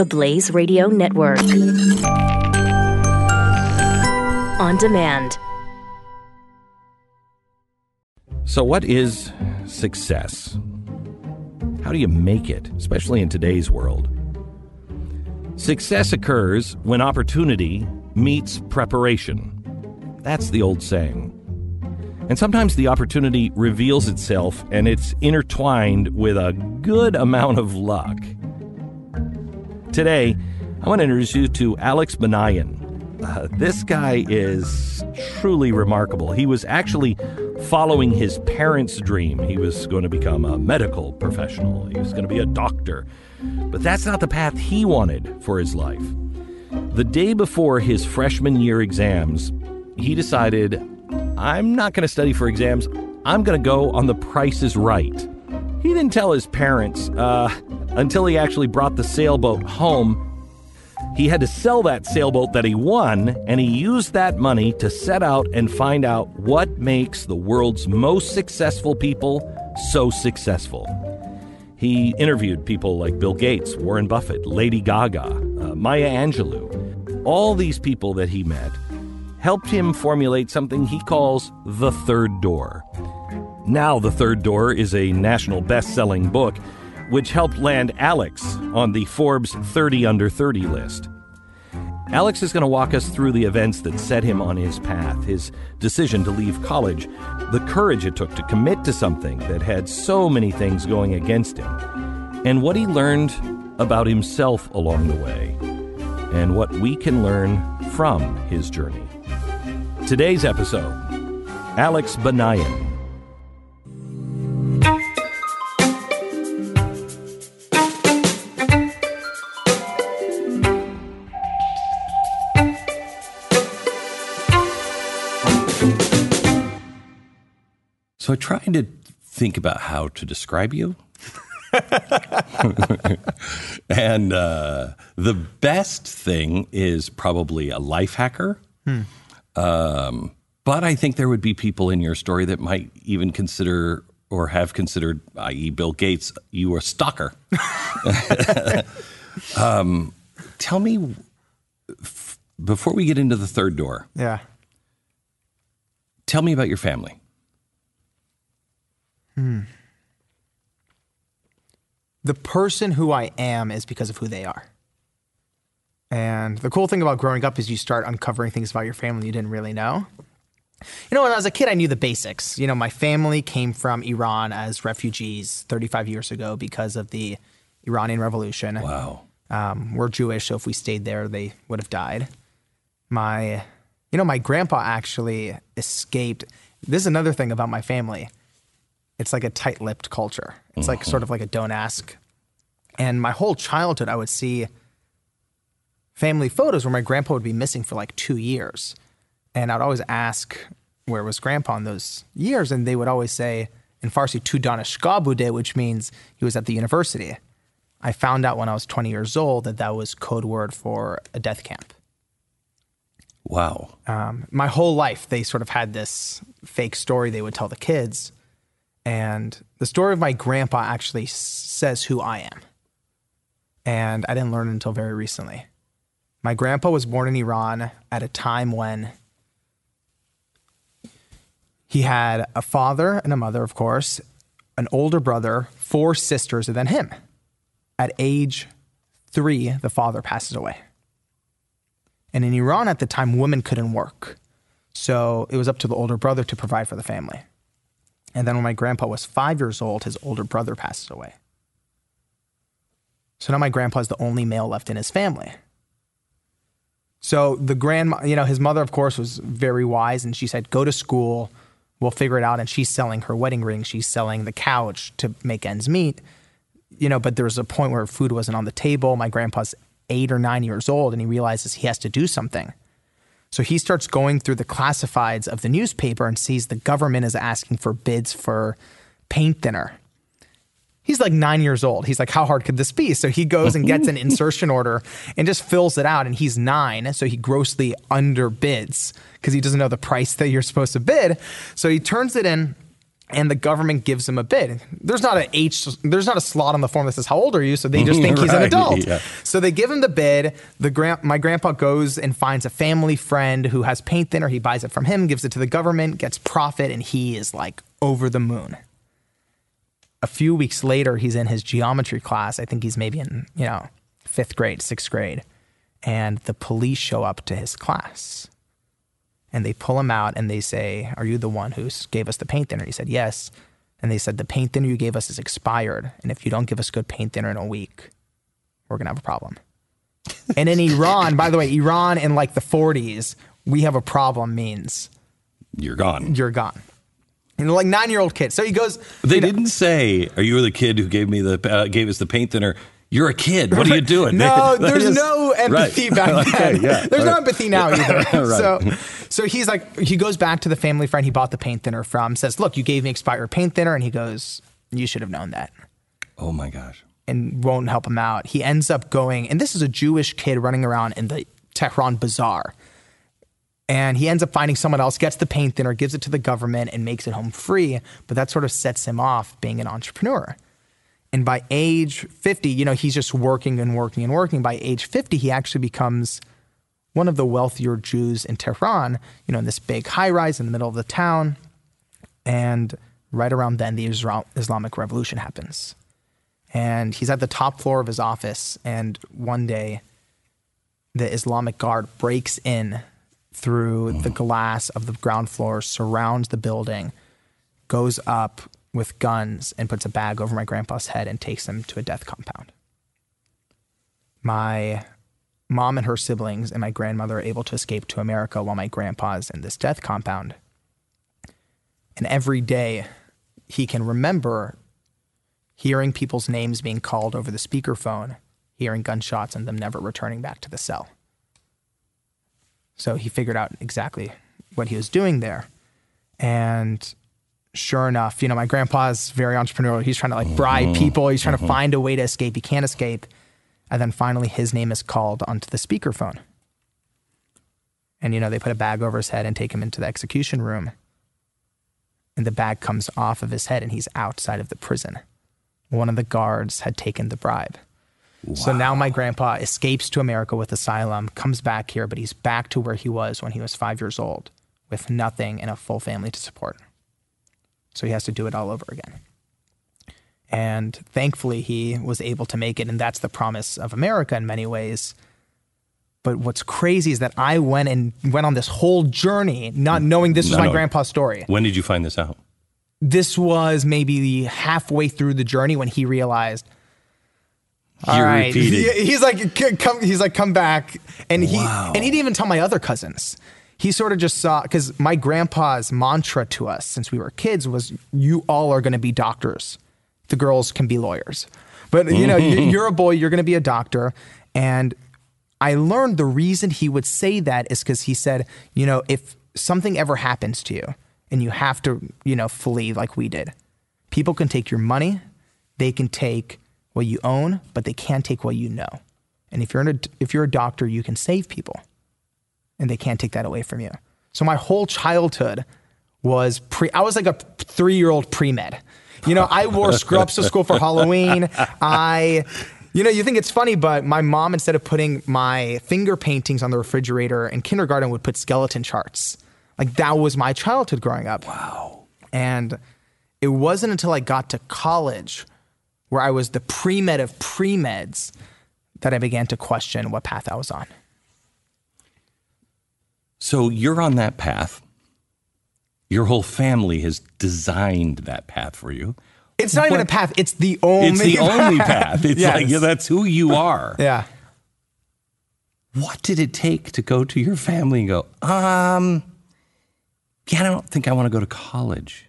the Blaze Radio Network. On demand. So what is success? How do you make it, especially in today's world? Success occurs when opportunity meets preparation. That's the old saying. And sometimes the opportunity reveals itself and it's intertwined with a good amount of luck. Today, I want to introduce you to Alex Banayan. This guy is truly remarkable. He was actually following his parents' dream. He was going to become a medical professional. He was going to be a doctor. But that's not the path he wanted for his life. The day before his freshman year exams, he decided, I'm not going to study for exams. I'm going to go on The Price is Right. He didn't tell his parents until he actually brought the sailboat home. He had to sell that sailboat that he won, and he used that money to set out and find out what makes the world's most successful people so successful. He interviewed people like Bill Gates, Warren Buffett, Lady Gaga, Maya Angelou. All these people that he met helped him formulate something he calls the third door. Now, The Third Door is a national best-selling book, which helped land Alex on the Forbes 30 Under 30 list. Alex is going to walk us through the events that set him on his path, his decision to leave college, the courage it took to commit to something that had so many things going against him, and what he learned about himself along the way, and what we can learn from his journey. Today's episode, Alex Banayan. So I tried to think about how to describe you. And the best thing is probably a life hacker. But I think there would be people in your story that might even consider or have considered, i.e. Bill Gates, you a stalker. Tell me, before we get into the third door, tell me about your family. The person who I am is because of who they are. And the cool thing about growing up is you start uncovering things about your family you didn't really know. You know, when I was a kid, I knew the basics. You know, my family came from Iran as refugees 35 years ago because of the Iranian Revolution. Wow. We're Jewish, so if we stayed there, they would have died. My grandpa actually escaped. This is another thing about my family. It's like a tight-lipped culture. It's like sort of like a don't ask. And my whole childhood, I would see family photos where my grandpa would be missing for like 2 years. And I'd always ask, where was grandpa in those years? And they would always say, in Farsi, tu danishgah bude, which means he was at the university. I found out when I was 20 years old that was code word for a death camp. Wow. My whole life, they sort of had this fake story they would tell the kids. And the story of my grandpa actually says who I am. And I didn't learn it until very recently. My grandpa was born in Iran at a time when he had a father and a mother, of course, an older brother, 4 sisters, and then him. At age 3, the father passes away. And in Iran at the time, women couldn't work. So it was up to the older brother to provide for the family. And then when my grandpa was 5 years old, his older brother passes away. So now my grandpa is the only male left in his family. So his mother, of course, was very wise, and she said, go to school, we'll figure it out. And she's selling her wedding ring, she's selling the couch to make ends meet. But there was a point where food wasn't on the table. My grandpa's 8 or 9 years old, and he realizes he has to do something. So he starts going through the classifieds of the newspaper and sees the government is asking for bids for paint thinner. He's like 9 years old. He's like, how hard could this be? So he goes and gets an insertion order and just fills it out. And he's 9, so he grossly underbids because he doesn't know the price that you're supposed to bid. So he turns it in And the government gives him a bid. There's not a slot on the form that says, how old are you? So they just think he's an adult. Yeah. So they give him the bid. My grandpa goes and finds a family friend who has paint thinner. He buys it from him, gives it to the government, gets profit, and he is like over the moon. A few weeks later, he's in his geometry class. I think he's maybe in, 5th grade, 6th grade. And the police show up to his class. And they pull him out and they say, are you the one who gave us the paint thinner? He said, yes. And they said, the paint thinner you gave us is expired. And if you don't give us good paint thinner in a week, we're going to have a problem. And in Iran, by the way, Iran in like the 40s, we have a problem means you're gone. You're gone. And like 9-year-old kid. So he goes. They didn't say, are you the kid who gave us the paint thinner? You're a kid. What are you doing? No, there's no empathy back then. Okay, yeah. There's no empathy now either. Right. So he's like, he goes back to the family friend he bought the paint thinner from, says, look, you gave me expired paint thinner. And he goes, you should have known that. Oh my gosh. And won't help him out. He ends up going, and this is a Jewish kid running around in the Tehran bazaar. And he ends up finding someone else, gets the paint thinner, gives it to the government, and makes it home free. But that sort of sets him off being an entrepreneur. And by age 50, he's just working and working and working. By age 50, he actually becomes one of the wealthier Jews in Tehran, in this big high rise in the middle of the town. And right around then, the Islamic Revolution happens. And he's at the top floor of his office. And one day, the Islamic Guard breaks in through the glass of the ground floor, surrounds the building, goes up with guns and puts a bag over my grandpa's head and takes him to a death compound. My mom and her siblings and my grandmother are able to escape to America while my grandpa's in this death compound. And every day he can remember hearing people's names being called over the speakerphone, hearing gunshots, and them never returning back to the cell. So he figured out exactly what he was doing there. And sure enough, my grandpa's very entrepreneurial. He's trying to bribe people. He's trying to find a way to escape. He can't escape. And then finally his name is called onto the speakerphone. And, they put a bag over his head and take him into the execution room. And the bag comes off of his head and he's outside of the prison. One of the guards had taken the bribe. Wow. So now my grandpa escapes to America with asylum, comes back here, but he's back to where he was when he was 5 years old with nothing and a full family to support. So he has to do it all over again. And thankfully, he was able to make it. And that's the promise of America in many ways. But what's crazy is that I went on this whole journey not knowing this was my grandpa's story. When did you find this out? This was maybe halfway through the journey when he realized, all right. He's like, come back. And he didn't even tell my other cousins. He sort of just saw, because my grandpa's mantra to us since we were kids was, you all are going to be doctors. The girls can be lawyers. But, you're a boy, you're going to be a doctor. And I learned the reason he would say that is because he said, if something ever happens to you and you have to, flee like we did, people can take your money, they can take what you own, but they can't take what you know. And if you're a doctor, you can save people. And they can't take that away from you. So my whole childhood was I was like a 3-year-old pre-med. I wore scrubs to school for Halloween. You think it's funny, but my mom, instead of putting my finger paintings on the refrigerator in kindergarten, would put skeleton charts. Like that was my childhood growing up. Wow. And it wasn't until I got to college where I was the pre-med of pre-meds that I began to question what path I was on. So you're on that path. Your whole family has designed that path for you. It's not even a path. It's the only path. It's yes. That's who you are. Yeah. What did it take to go to your family and go, I don't think I want to go to college?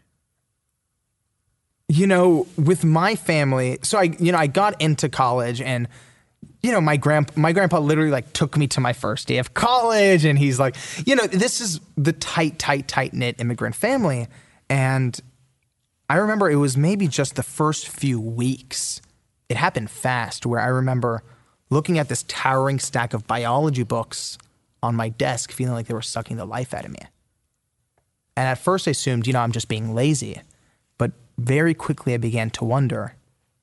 With my family, so I got into college and my grandpa literally took me to my first day of college, and he's like, this is the tight knit immigrant family. And I remember it was maybe just the first few weeks. It happened fast, where I remember looking at this towering stack of biology books on my desk, feeling like they were sucking the life out of me. And at first I assumed, I'm just being lazy. very quickly I began to wonder,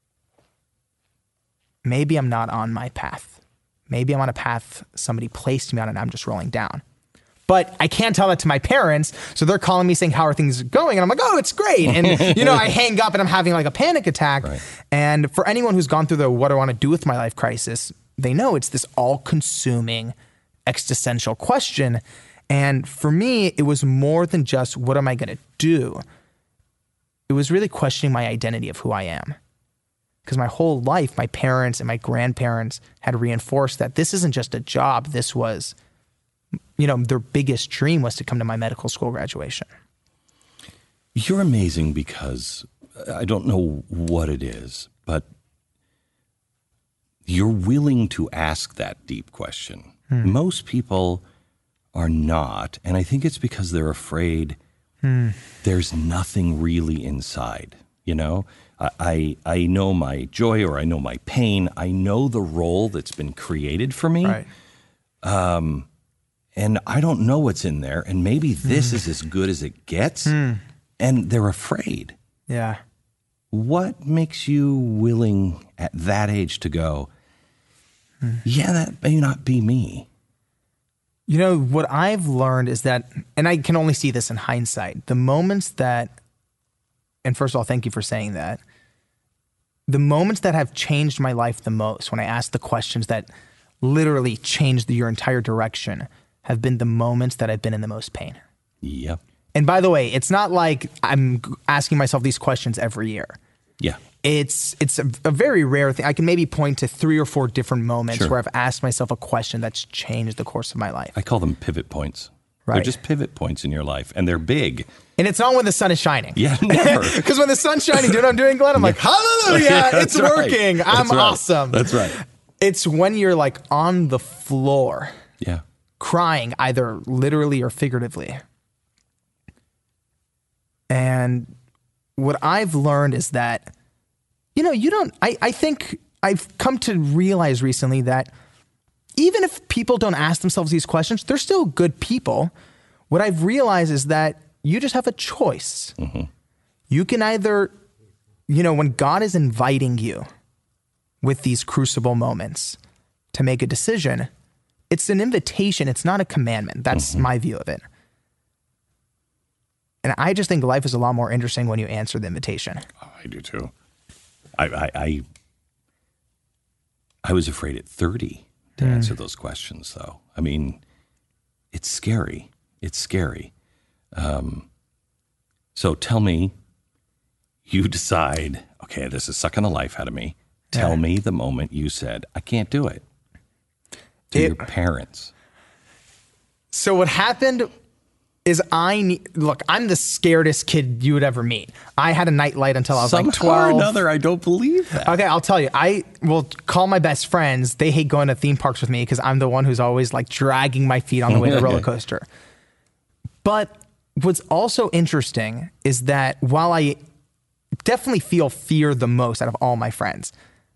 maybe I'm not on my path. Maybe I'm on a path somebody placed me on and I'm just rolling down. But I can't tell that to my parents, so they're calling me saying, how are things going? And I'm like, oh, it's great. And, I hang up and I'm having like a panic attack. Right. And for anyone who's gone through the what do I want to do with my life crisis, they know it's this all-consuming existential question. And for me, it was more than just what am I going to do? It was really questioning my identity of who I am. Because my whole life, my parents and my grandparents had reinforced that this isn't just a job. This was, their biggest dream was to come to my medical school graduation. You're amazing because I don't know what it is, but you're willing to ask that deep question. Most people are not, and I think it's because they're afraid there's nothing really inside, I know my joy or I know my pain. I know the role that's been created for me. Right. And I don't know what's in there. And maybe this is as good as it gets. And they're afraid. Yeah. What makes you willing at that age to go, yeah, that may not be me? What I've learned is that, and I can only see this in hindsight, the moments that, and first of all, thank you for saying that, the moments that have changed my life the most, when I ask the questions that literally changed your entire direction, have been the moments that I've been in the most pain. Yep. And by the way, it's not like I'm asking myself these questions every year. Yeah. It's a very rare thing. I can maybe point to 3 or 4 different moments where I've asked myself a question that's changed the course of my life. I call them pivot points. Right. They're just pivot points in your life, and they're big. And it's not when the sun is shining. Yeah, never. Because when the sun's shining, do you know what I'm doing, Glenn? I'm like, hallelujah, it's working. Right. I'm awesome. That's right. It's when you're like on the floor, Yeah. crying, either literally or figuratively. And what I've learned is that, I think I've come to realize recently that even if people don't ask themselves these questions, they're still good people. What I've realized is that you just have a choice. You can either, when God is inviting you with these crucible moments to make a decision, it's an invitation. It's not a commandment. That's my view of it. And I just think life is a lot more interesting when you answer the invitation. Oh, I do too. I was afraid at 30 to answer those questions, though. I mean, it's scary. It's scary. So tell me, you decide, okay, this is sucking the life out of me. Tell me the moment you said, I can't do it. To your parents. So what happened is I'm the scaredest kid you would ever meet. I had a nightlight until I was like 12. Somehow or another, I don't believe that. Okay, I'll tell you. I will call my best friends. They hate going to theme parks with me because I'm the one who's always like dragging my feet on the way to the roller coaster. But what's also interesting is that while I definitely feel fear the most out of all my friends,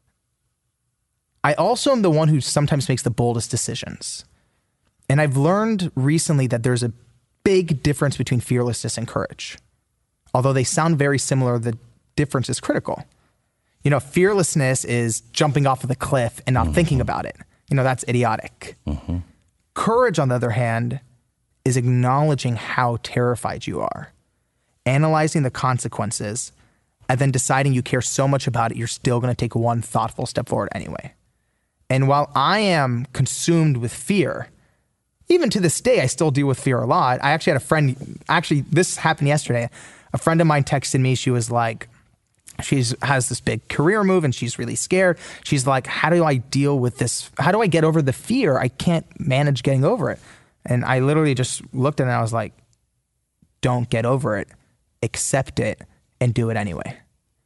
I also am the one who sometimes makes the boldest decisions. And I've learned recently that there's a big difference between fearlessness and courage. Although they sound very similar, the difference is critical. Fearlessness is jumping off of the cliff and not thinking about it. That's idiotic. Courage, on the other hand, is acknowledging how terrified you are, analyzing the consequences, and then deciding you care so much about it, you're still going to take one thoughtful step forward anyway. And while I am consumed with fear, even to this day, I still deal with fear a lot. I actually had a friend, this happened yesterday. A friend of mine texted me. She was like, she has this big career move and she's really scared. She's like, how do I deal with this? How do I get over the fear? I can't manage getting over it. And I literally just looked at it and I was like, don't get over it, accept it, and do it anyway.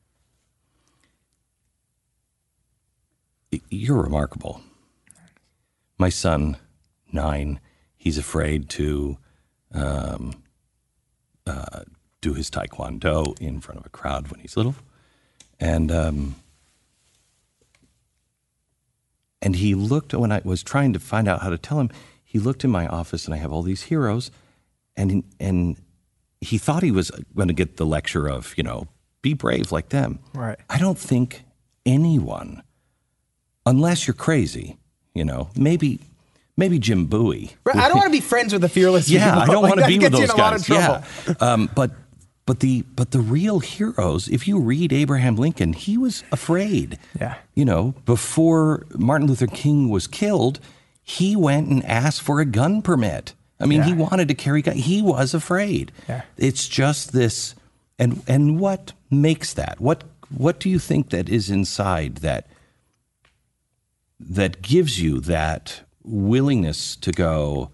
You're remarkable. My son, 9, he's afraid to do his taekwondo in front of a crowd when he's little. And he looked, when I was trying to find out how to tell him, he looked in my office and I have all these heroes, and he thought he was going to get the lecture of, be brave like them. Right. I don't think anyone, unless you're crazy, maybe Jim Bowie. Right. I don't want to be friends with the fearless people. I don't want to be with those guys. Yeah. But the real heroes, if you read Abraham Lincoln, he was afraid. Yeah. Before Martin Luther King was killed, he went and asked for a gun permit. I mean, he wanted to carry gun. He was afraid. Yeah. It's just this, and what makes that? What do you think that is inside that gives you that willingness to go,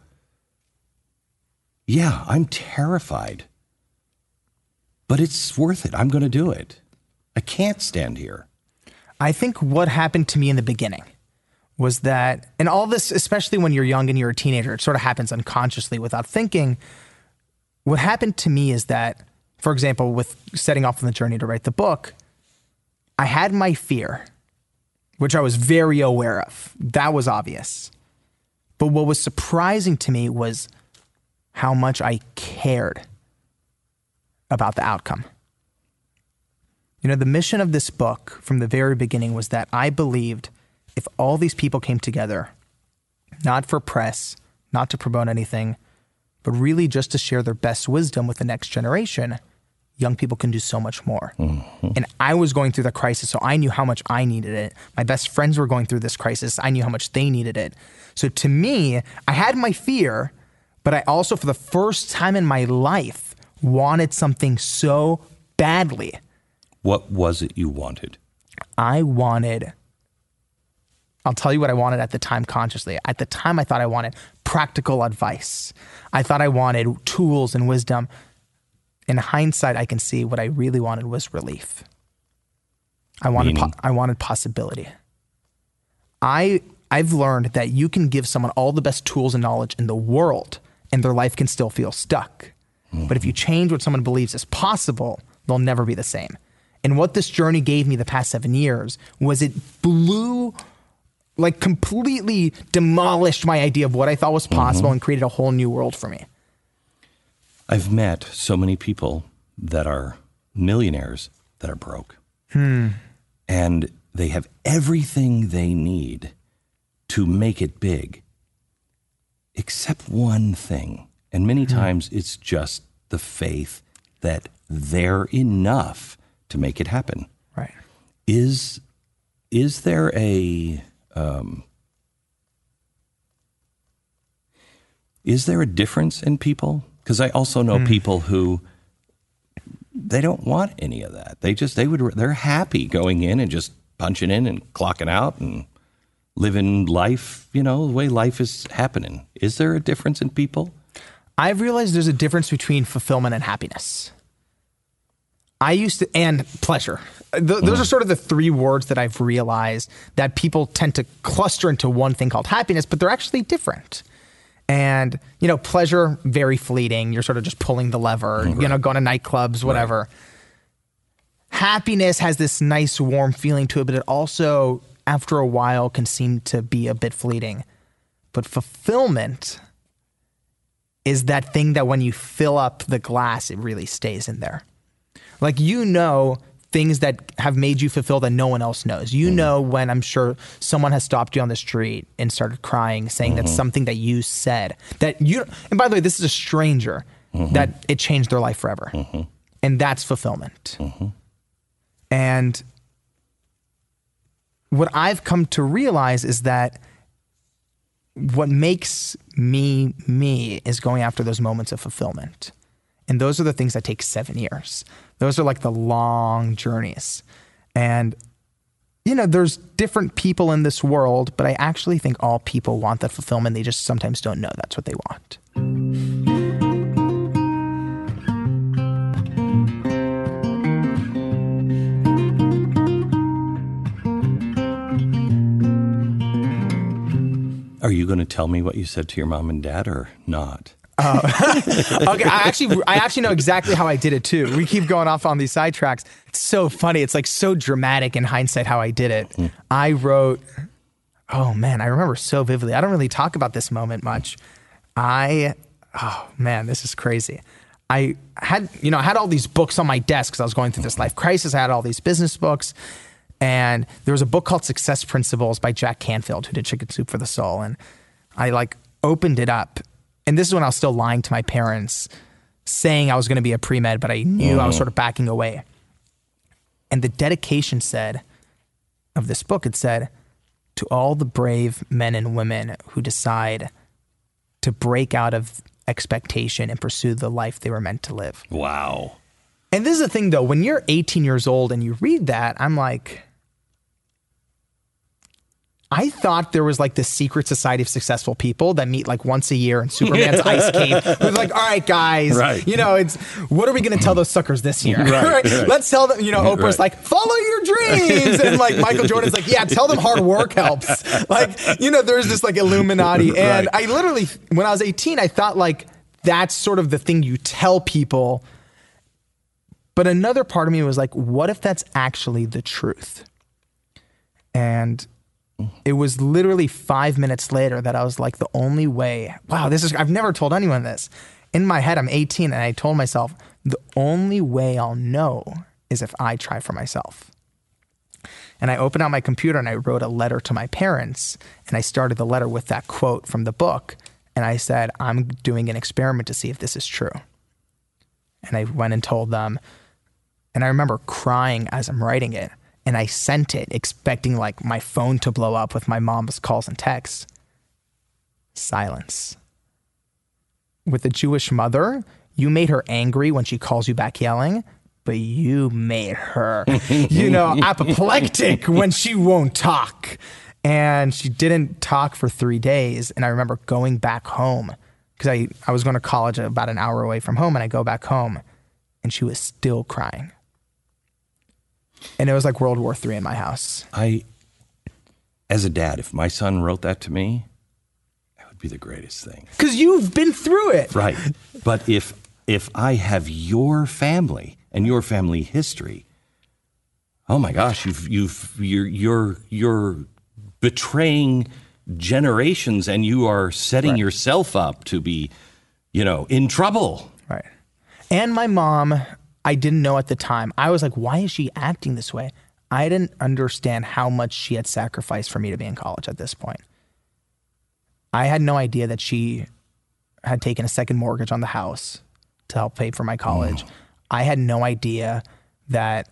yeah, I'm terrified, but it's worth it. I'm going to do it. I can't stand here. I think what happened to me in the beginning was that, and all this, especially when you're young and you're a teenager, it sort of happens unconsciously without thinking. What happened to me is that, for example, with setting off on the journey to write the book, I had my fear, which I was very aware of. That was obvious. But what was surprising to me was how much I cared about the outcome. The mission of this book from the very beginning was that I believed if all these people came together, not for press, not to promote anything, but really just to share their best wisdom with the next generation, young people can do so much more. Mm-hmm. And I was going through the crisis, so I knew how much I needed it. My best friends were going through this crisis. I knew how much they needed it. So to me, I had my fear, but I also, for the first time in my life, wanted something so badly. What was it you wanted? I'll tell you what I wanted at the time consciously. At the time, I thought I wanted practical advice. I thought I wanted tools and wisdom. In hindsight, I can see what I really wanted was relief. I wanted possibility. I've learned that you can give someone all the best tools and knowledge in the world, and their life can still feel stuck. Mm-hmm. But if you change what someone believes is possible, they'll never be the same. And what this journey gave me the past 7 years was it completely demolished my idea of what I thought was possible and created a whole new world for me. I've met so many people that are millionaires that are broke. And they have everything they need to make it big, except one thing. And many times it's just the faith that they're enough to make it happen. Right. Is there a difference in people? Because I also know people who they don't want any of that. They're happy going in and just punching in and clocking out and living life, the way life is happening. Is there a difference in people? I've realized there's a difference between fulfillment and happiness. And pleasure. Those are sort of the three words that I've realized that people tend to cluster into one thing called happiness, but they're actually different. And, pleasure, very fleeting. You're sort of just pulling the lever, going to nightclubs, whatever. Right. Happiness has this nice, warm feeling to it, but it also, after a while, can seem to be a bit fleeting. But fulfillment is that thing that when you fill up the glass, it really stays in there. Like, things that have made you fulfilled that no one else knows. When I'm sure someone has stopped you on the street and started crying, saying that something that you said and by the way, this is a stranger, that it changed their life forever. And that's fulfillment. And what I've come to realize is that what makes me is going after those moments of fulfillment. And those are the things that take 7 years. Those are like the long journeys. And, there's different people in this world, but I actually think all people want that fulfillment. They just sometimes don't know that's what they want. Are you going to tell me what you said to your mom and dad or not? Okay, I actually know exactly how I did it too. We keep going off on these sidetracks. It's so funny. It's like so dramatic in hindsight how I did it. I wrote, I remember so vividly. I don't really talk about this moment much. This is crazy. I had all these books on my desk because I was going through this life crisis. I had all these business books, and there was a book called Success Principles by Jack Canfield, who did Chicken Soup for the Soul. And I opened it up, and this is when I was still lying to my parents, saying I was going to be a pre-med, but I knew I was sort of backing away. And the dedication of this book, it said, to all the brave men and women who decide to break out of expectation and pursue the life they were meant to live. Wow. And this is the thing, though, when you're 18 years old and you read that, I'm like, I thought there was this secret society of successful people that meet once a year in Superman's ice cave. Who's all right, guys, right. It's what are we going to tell those suckers this year? Right. Let's tell them, Oprah's follow your dreams. And Michael Jordan's yeah, tell them hard work helps. There's this Illuminati. And I literally, when I was 18, I thought that's sort of the thing you tell people. But another part of me was what if that's actually the truth? And it was literally 5 minutes later that I was the only way, wow, I've never told anyone this. In my head, I'm 18 and I told myself, the only way I'll know is if I try for myself. And I opened out my computer and I wrote a letter to my parents, and I started the letter with that quote from the book. And I said, I'm doing an experiment to see if this is true. And I went and told them, and I remember crying as I'm writing it. And I sent it expecting my phone to blow up with my mom's calls and texts. Silence. With a Jewish mother, you made her angry when she calls you back yelling, but you made her, apoplectic when she won't talk. And she didn't talk for 3 days. And I remember going back home because I was going to college about an hour away from home, and I go back home and she was still crying. And it was World War III in my house. As a dad, if my son wrote that to me, that would be the greatest thing. Because you've been through it. Right. But if I have your family and your family history, oh my gosh, you're betraying generations, and you are setting yourself up to be, in trouble. Right. And my mom, I didn't know at the time. I was why is she acting this way? I didn't understand how much she had sacrificed for me to be in college at this point. I had no idea that she had taken a second mortgage on the house to help pay for my college. I had no idea that,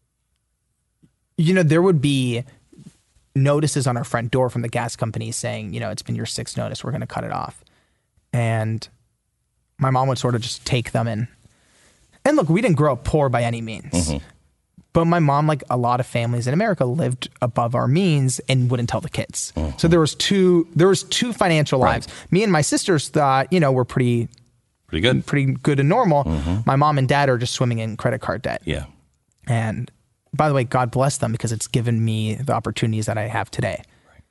there would be notices on our front door from the gas company saying, it's been your 6th notice, we're going to cut it off. And my mom would sort of just take them in. And look, we didn't grow up poor by any means. But my mom, a lot of families in America, lived above our means and wouldn't tell the kids. So there was two financial lives. Me and my sisters thought, we're pretty good and normal. My mom and dad are just swimming in credit card debt. Yeah. And by the way, God bless them, because it's given me the opportunities that I have today.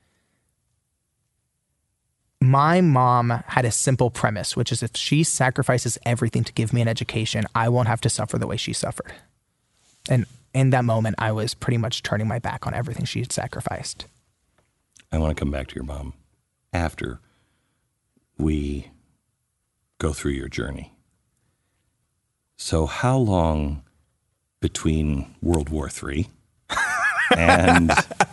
My mom had a simple premise, which is if she sacrifices everything to give me an education, I won't have to suffer the way she suffered. And in that moment, I was pretty much turning my back on everything she had sacrificed. I want to come back to your mom after we go through your journey. So how long between World War III and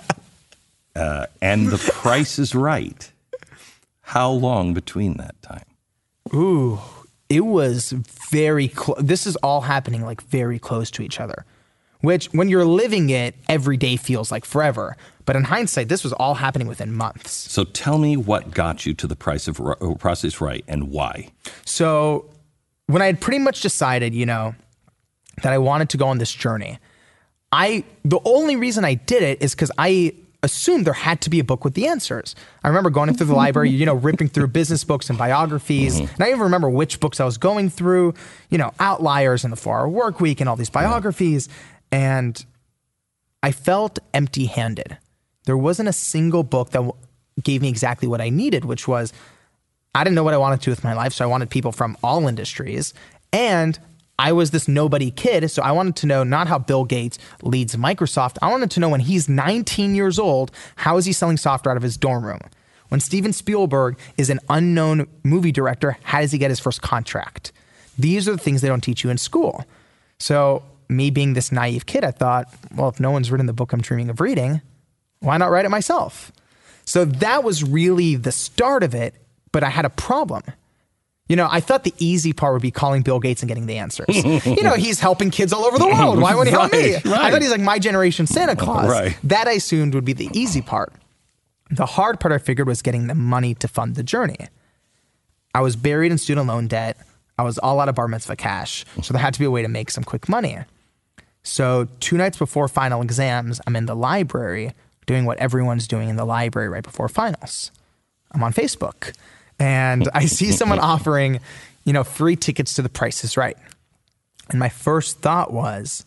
The Price is Right? How long between that time? Ooh, it was very close. This is all happening very close to each other, which when you're living it, every day feels like forever. But in hindsight, this was all happening within months. So tell me what got you to The Price is Right and why. So when I had pretty much decided, that I wanted to go on this journey, the only reason I did it is because I assumed there had to be a book with the answers. I remember going through the library, ripping through business books and biographies. And I even remember which books I was going through, Outliers and The 4-Hour Workweek and all these biographies. And I felt empty-handed. There wasn't a single book that gave me exactly what I needed, which was, I didn't know what I wanted to do with my life. So I wanted people from all industries. And I was this nobody kid, so I wanted to know not how Bill Gates leads Microsoft. I wanted to know when he's 19 years old, how is he selling software out of his dorm room? When Steven Spielberg is an unknown movie director, how does he get his first contract? These are the things they don't teach you in school. So me being this naive kid, I thought, well, if no one's written the book I'm dreaming of reading, why not write it myself? So that was really the start of it, but I had a problem. I thought the easy part would be calling Bill Gates and getting the answers. He's helping kids all over the world. Why would he help me? Right. I thought he's like my generation Santa Claus. Right. That I assumed would be the easy part. The hard part I figured was getting the money to fund the journey. I was buried in student loan debt. I was all out of bar mitzvah cash. So there had to be a way to make some quick money. So 2 nights before final exams, I'm in the library doing what everyone's doing in the library right before finals. I'm on Facebook. And I see someone offering, free tickets to The Price is Right. And my first thought was,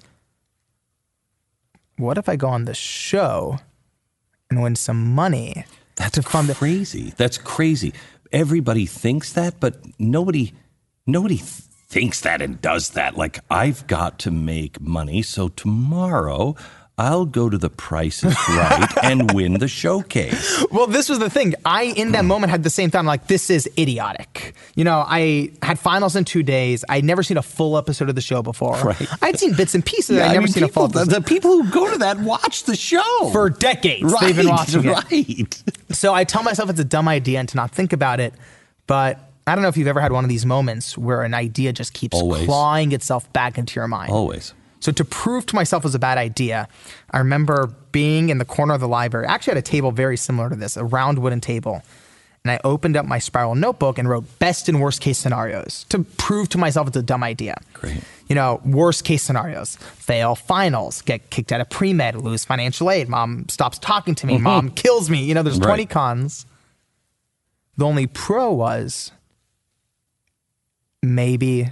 what if I go on the show and win some money to fund crazy. That's crazy. Everybody thinks that, but nobody thinks that and does that. Like, I've got to make money, so tomorrow I'll go to The Price is Right and win the showcase. Well, this was the thing. I, in that moment, had the same thought. I'm like, this is idiotic. I had finals in 2 days. I'd never seen a full episode of the show before. Right. I'd seen bits and pieces. I'd never seen a full episode. The people who go to that watch the show. For decades. Right, They've been watching it. Right. So I tell myself it's a dumb idea and to not think about it. But I don't know if you've ever had one of these moments where an idea just keeps clawing itself back into your mind. Always. So to prove to myself it was a bad idea, I remember being in the corner of the library. I actually had a table very similar to this, a round wooden table. And I opened up my spiral notebook and wrote best and worst case scenarios to prove to myself it's a dumb idea. Great. Worst case scenarios, fail finals, get kicked out of pre-med, lose financial aid, mom stops talking to me, mom kills me. There's 20 cons. The only pro was maybe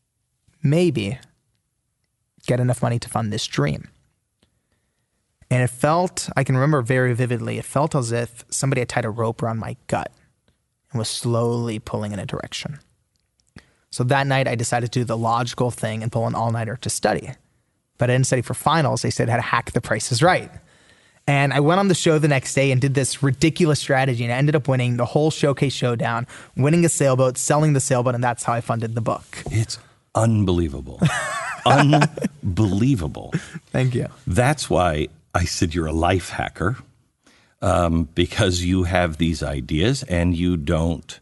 get enough money to fund this dream. And it felt, I can remember very vividly, it felt as if somebody had tied a rope around my gut and was slowly pulling in a direction. So that night I decided to do the logical thing and pull an all-nighter to study. But I didn't study for finals. They said how to hack The Price is Right. And I went on the show the next day and did this ridiculous strategy, and I ended up winning the whole showcase showdown, winning a sailboat, selling the sailboat, and that's how I funded the book. It's unbelievable. Unbelievable. Thank you. That's why I said you're a life hacker, because you have these ideas and you don't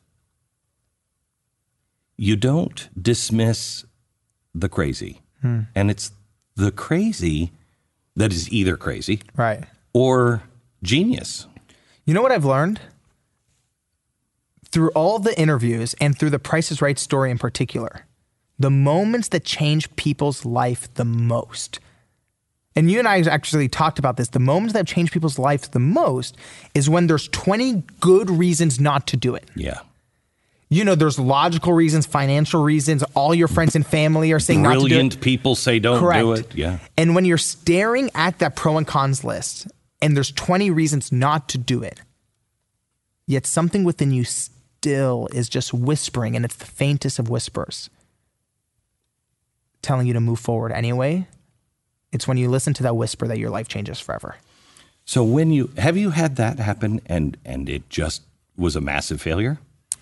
dismiss the crazy. And it's the crazy that is either crazy, right, or genius. You know what I've learned? Through all the interviews and through the Price is Right story in particular, the moments that change people's life the most, and you and I actually talked about this, the moments that change people's life the most is when there's 20 good reasons not to do it. Yeah. There's logical reasons, financial reasons, all your friends and family are saying not to do it. Brilliant people say don't do it. Yeah. And when you're staring at that pro and cons list and there's 20 reasons not to do it, yet something within you still is just whispering, and it's the faintest of whispers, telling you to move forward anyway. It's when you listen to that whisper that your life changes forever. So have you had that happen and it just was a massive failure?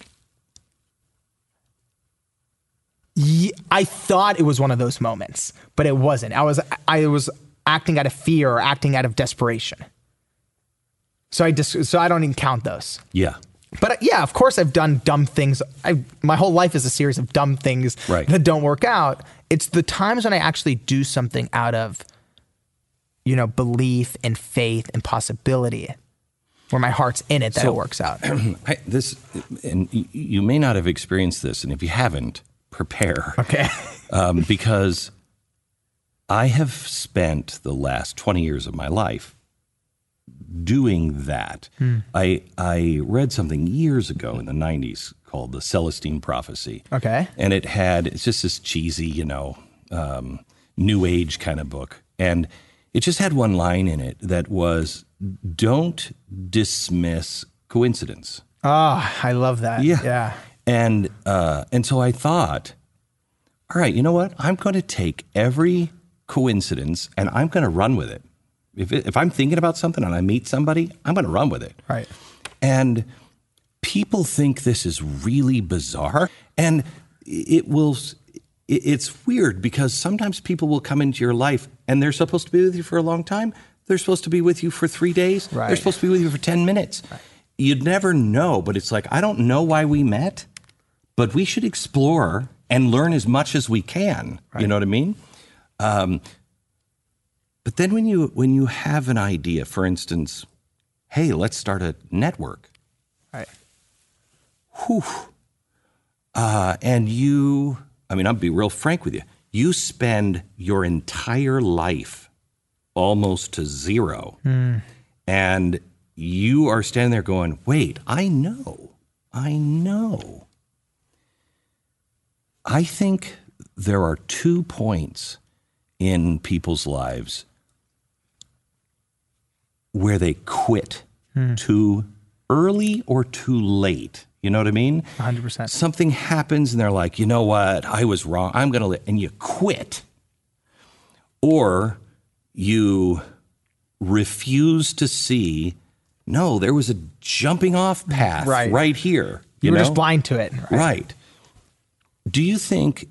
Yeah, I thought it was one of those moments, but it wasn't. I was acting out of fear or acting out of desperation. So I don't even count those. Yeah. But yeah, of course I've done dumb things. My whole life is a series of dumb things that don't work out. It's the times when I actually do something out of, belief and faith and possibility, where my heart's in it, that it works out. And you may not have experienced this, and if you haven't, prepare. Okay. Because I have spent the last 20 years of my life doing that. I read something years ago in the 90s called The Celestine Prophecy. Okay. And it's just this cheesy, new age kind of book. And it just had one line in it that was, don't dismiss coincidence. Oh, I love that. Yeah. And so I thought, all right, you know what? I'm going to take every coincidence and I'm going to run with it. If I'm thinking about something and I meet somebody, I'm going to run with it. Right. And people think this is really bizarre, and it will it's weird because sometimes people will come into your life and they're supposed to be with you for a long time. They're supposed to be with you for 3 days. Right. They're supposed to be with you for 10 minutes. Right. You'd never know, but it's like, I don't know why we met, but we should explore and learn as much as we can. Right. You know what I mean? But then when you have an idea, for instance, hey, let's start a network. Right. Whew. And I'll be real frank with you. You spend your entire life almost to zero. And you are standing there going, wait, I know. I think there are 2 points in people's lives where they quit too early or too late. You know what I mean? 100%. Something happens and they're like, you know what? I was wrong. I'm going to, and you quit. Or you refuse to see, no, there was a jumping off path right here. You were just blind to it. Right. Do you think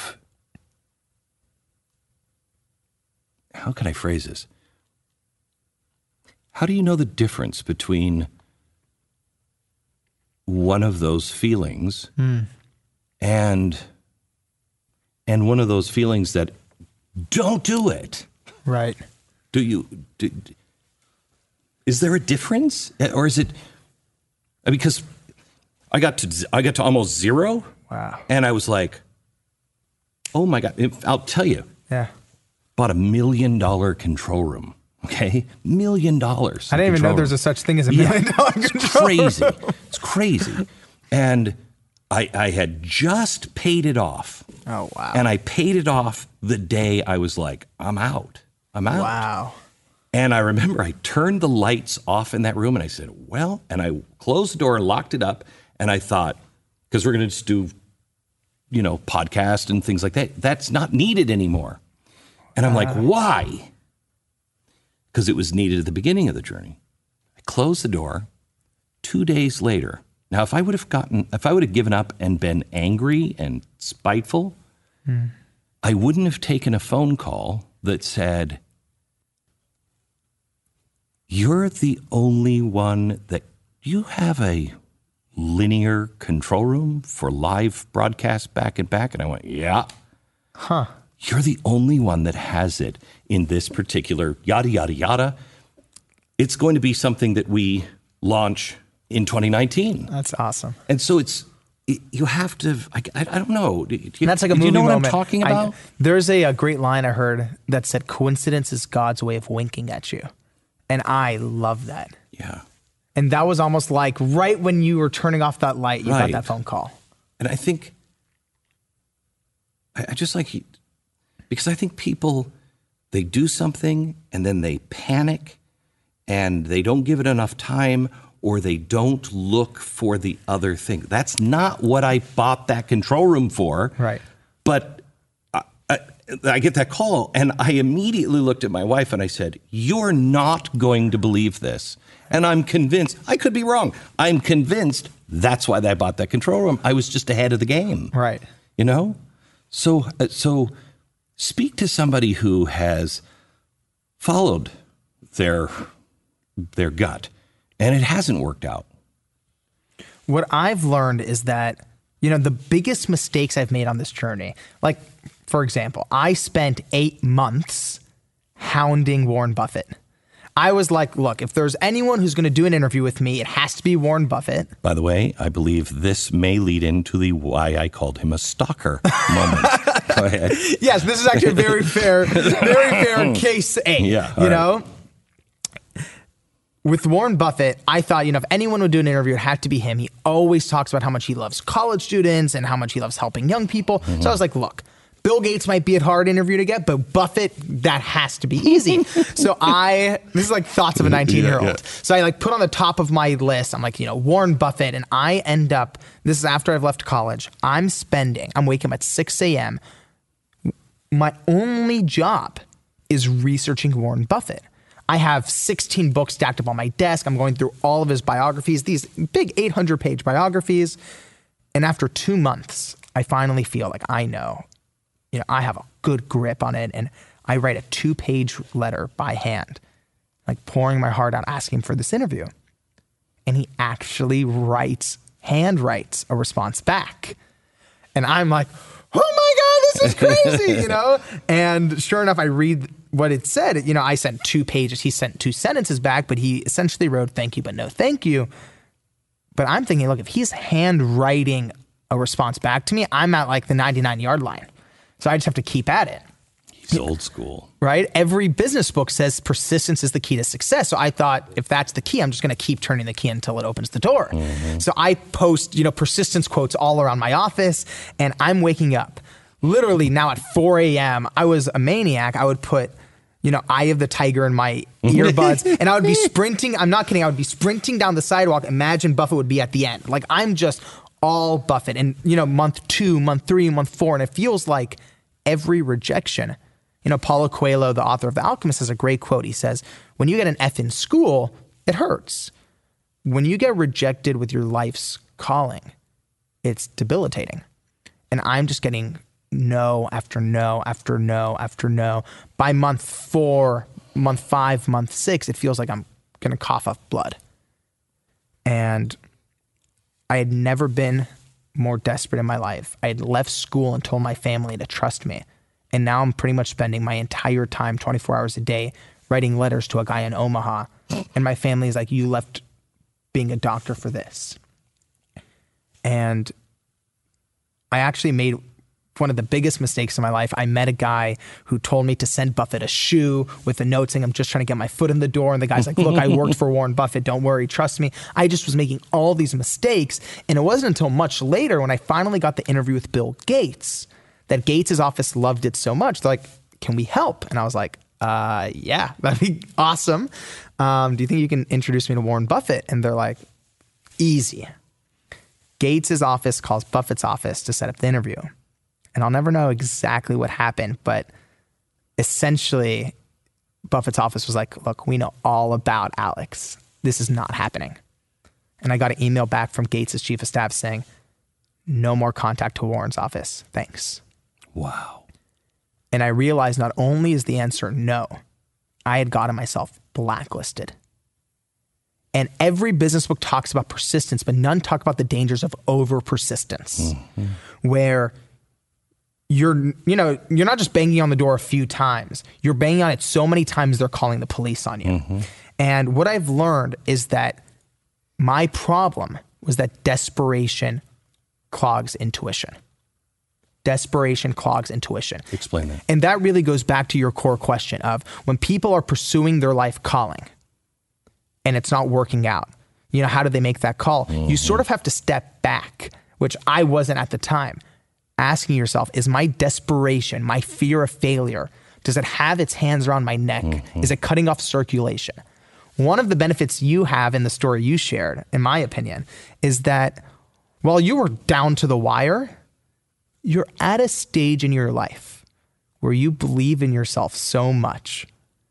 how can I phrase this? How do you know the difference between one of those feelings and one of those feelings that don't do it? Right. Is there a difference, or is it because I got to almost zero? Wow. And I was like, oh my God, I'll tell you. Yeah. Bought $1 million control room. Okay, $1 million. I didn't even know there's a such thing as $1 million control room. It's crazy. And I had just paid it off. Oh, wow. And I paid it off the day I was like, I'm out. Wow. And I remember I turned the lights off in that room and I said, and I closed the door and locked it up. And I thought, because we're going to just do, podcast and things like that. That's not needed anymore. And I'm like, why? Because it was needed at the beginning of the journey. I closed the door. 2 days later. Now, if I would have given up and been angry and spiteful, I wouldn't have taken a phone call that said, you're the only one that you have a linear control room for live broadcast back and back. And I went, yeah. Huh. You're the only one that has it in this particular yada, yada, yada. It's going to be something that we launch in 2019. That's awesome. And so you have to, I don't know. That's like a movie moment. Do you know what I'm talking about? There's a great line I heard that said, coincidence is God's way of winking at you. And I love that. Yeah. And that was almost like right when you were turning off that light, you got that phone call. And I think, I just like, because I think people, they do something and then they panic and they don't give it enough time or they don't look for the other thing. That's not what I bought that control room for. Right. But I get that call and I immediately looked at my wife and I said, you're not going to believe this. And I'm convinced, I could be wrong. I'm convinced that's why I bought that control room. I was just ahead of the game. Right. So speak to somebody who has followed their gut and it hasn't worked out. What I've learned is that, the biggest mistakes I've made on this journey, like, for example, I spent 8 months hounding Warren Buffett. I was like, look, if there's anyone who's going to do an interview with me, it has to be Warren Buffett. By the way, I believe this may lead into the why I called him a stalker moment. Go ahead. Yes, this is actually a very fair case A. Yeah, right. With Warren Buffett, I thought, if anyone would do an interview, it had to be him. He always talks about how much he loves college students and how much he loves helping young people. Mm-hmm. So I was like, look, Bill Gates might be a hard interview to get, but Buffett, that has to be easy. So this is like thoughts of a 19-year-old. Yeah. So I put on the top of my list, I'm like, Warren Buffett, and I end up, this is after I've left college, I'm waking up at 6 a.m. My only job is researching Warren Buffett. I have 16 books stacked up on my desk. I'm going through all of his biographies, these big 800-page biographies. And after 2 months, I finally feel like I know I have a good grip on it. And I write a 2-page letter by hand, like pouring my heart out, asking for this interview. And he actually handwrites a response back. And I'm like, oh my God, this is crazy, And sure enough, I read what it said. I sent 2 pages. He sent 2 sentences back, but he essentially wrote, thank you, but no thank you. But I'm thinking, look, if he's handwriting a response back to me, I'm at like the 99-yard line. So I just have to keep at it. He's old school. Right? Every business book says persistence is the key to success. So I thought, if that's the key, I'm just going to keep turning the key until it opens the door. Mm-hmm. So I post, persistence quotes all around my office, and I'm waking up. Literally now at 4 a.m., I was a maniac. I would put, Eye of the Tiger in my earbuds, and I would be sprinting. I'm not kidding. I would be sprinting down the sidewalk. Imagine Buffett would be at the end. Like, I'm just all Buffett. And, month 2, month 3, month 4, and it feels like every rejection. Paulo Coelho, the author of The Alchemist, has a great quote. He says, when you get an F in school, it hurts. When you get rejected with your life's calling, it's debilitating. And I'm just getting no after no after no after no. By month 4, month 5, month 6, it feels like I'm going to cough up blood. And I had never been more desperate in my life. I had left school and told my family to trust me. And now I'm pretty much spending my entire time, 24 hours a day, writing letters to a guy in Omaha. And my family is like, you left being a doctor for this. And I actually made one of the biggest mistakes in my life. I met a guy who told me to send Buffett a shoe with a note saying, I'm just trying to get my foot in the door. And the guy's like, look, I worked for Warren Buffett. Don't worry. Trust me. I just was making all these mistakes. And it wasn't until much later when I finally got the interview with Bill Gates that Gates' office loved it so much. They're like, can we help? And I was like, yeah, that'd be awesome. Do you think you can introduce me to Warren Buffett? And they're like, easy. Gates' office calls Buffett's office to set up the interview. And I'll never know exactly what happened, but essentially Buffett's office was like, look, we know all about Alex. This is not happening. And I got an email back from Gates' chief of staff saying, no more contact to Warren's office. Thanks. Wow. And I realized not only is the answer no, I had gotten myself blacklisted. And every business book talks about persistence, but none talk about the dangers of over persistence, where you're not just banging on the door a few times. You're banging on it so many times they're calling the police on you. And what I've learned is that my problem was that desperation clogs intuition. Desperation clogs intuition. Explain that. And that really goes back to your core question of when people are pursuing their life calling and it's not working out, how do they make that call? You sort of have to step back, which I wasn't at the time, asking yourself, is my desperation, my fear of failure, does it have its hands around my neck? Is it cutting off circulation? One of the benefits you have in the story you shared, in my opinion, is that while you were down to the wire, you're at a stage in your life where you believe in yourself so much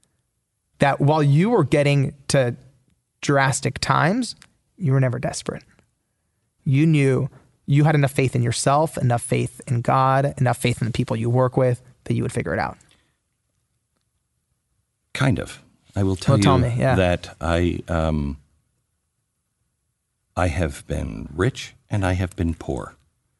that while you were getting to drastic times, you were never desperate. You knew you had enough faith in yourself, enough faith in God, enough faith in the people you work with that you would figure it out. Kind of. I will tell that I have been rich and I have been poor.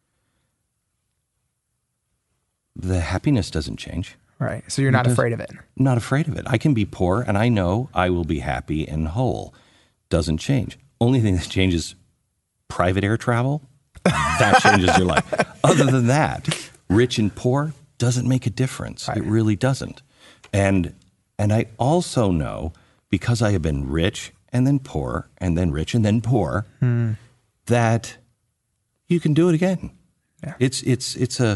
The happiness doesn't change. Right. So you're not afraid of it. Not afraid of it. I can be poor and I know I will be happy and whole. Doesn't change. Only thing that changes, private air travel. That changes your life. Other than that, rich and poor doesn't make a difference. Right. It really doesn't. And I also know, because I have been rich and then poor and then rich and then poor, that you can do it again. Yeah. It's a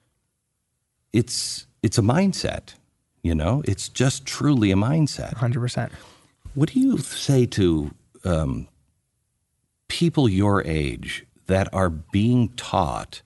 mindset, It's just truly a mindset. 100%. What do you say to people your age that are being taught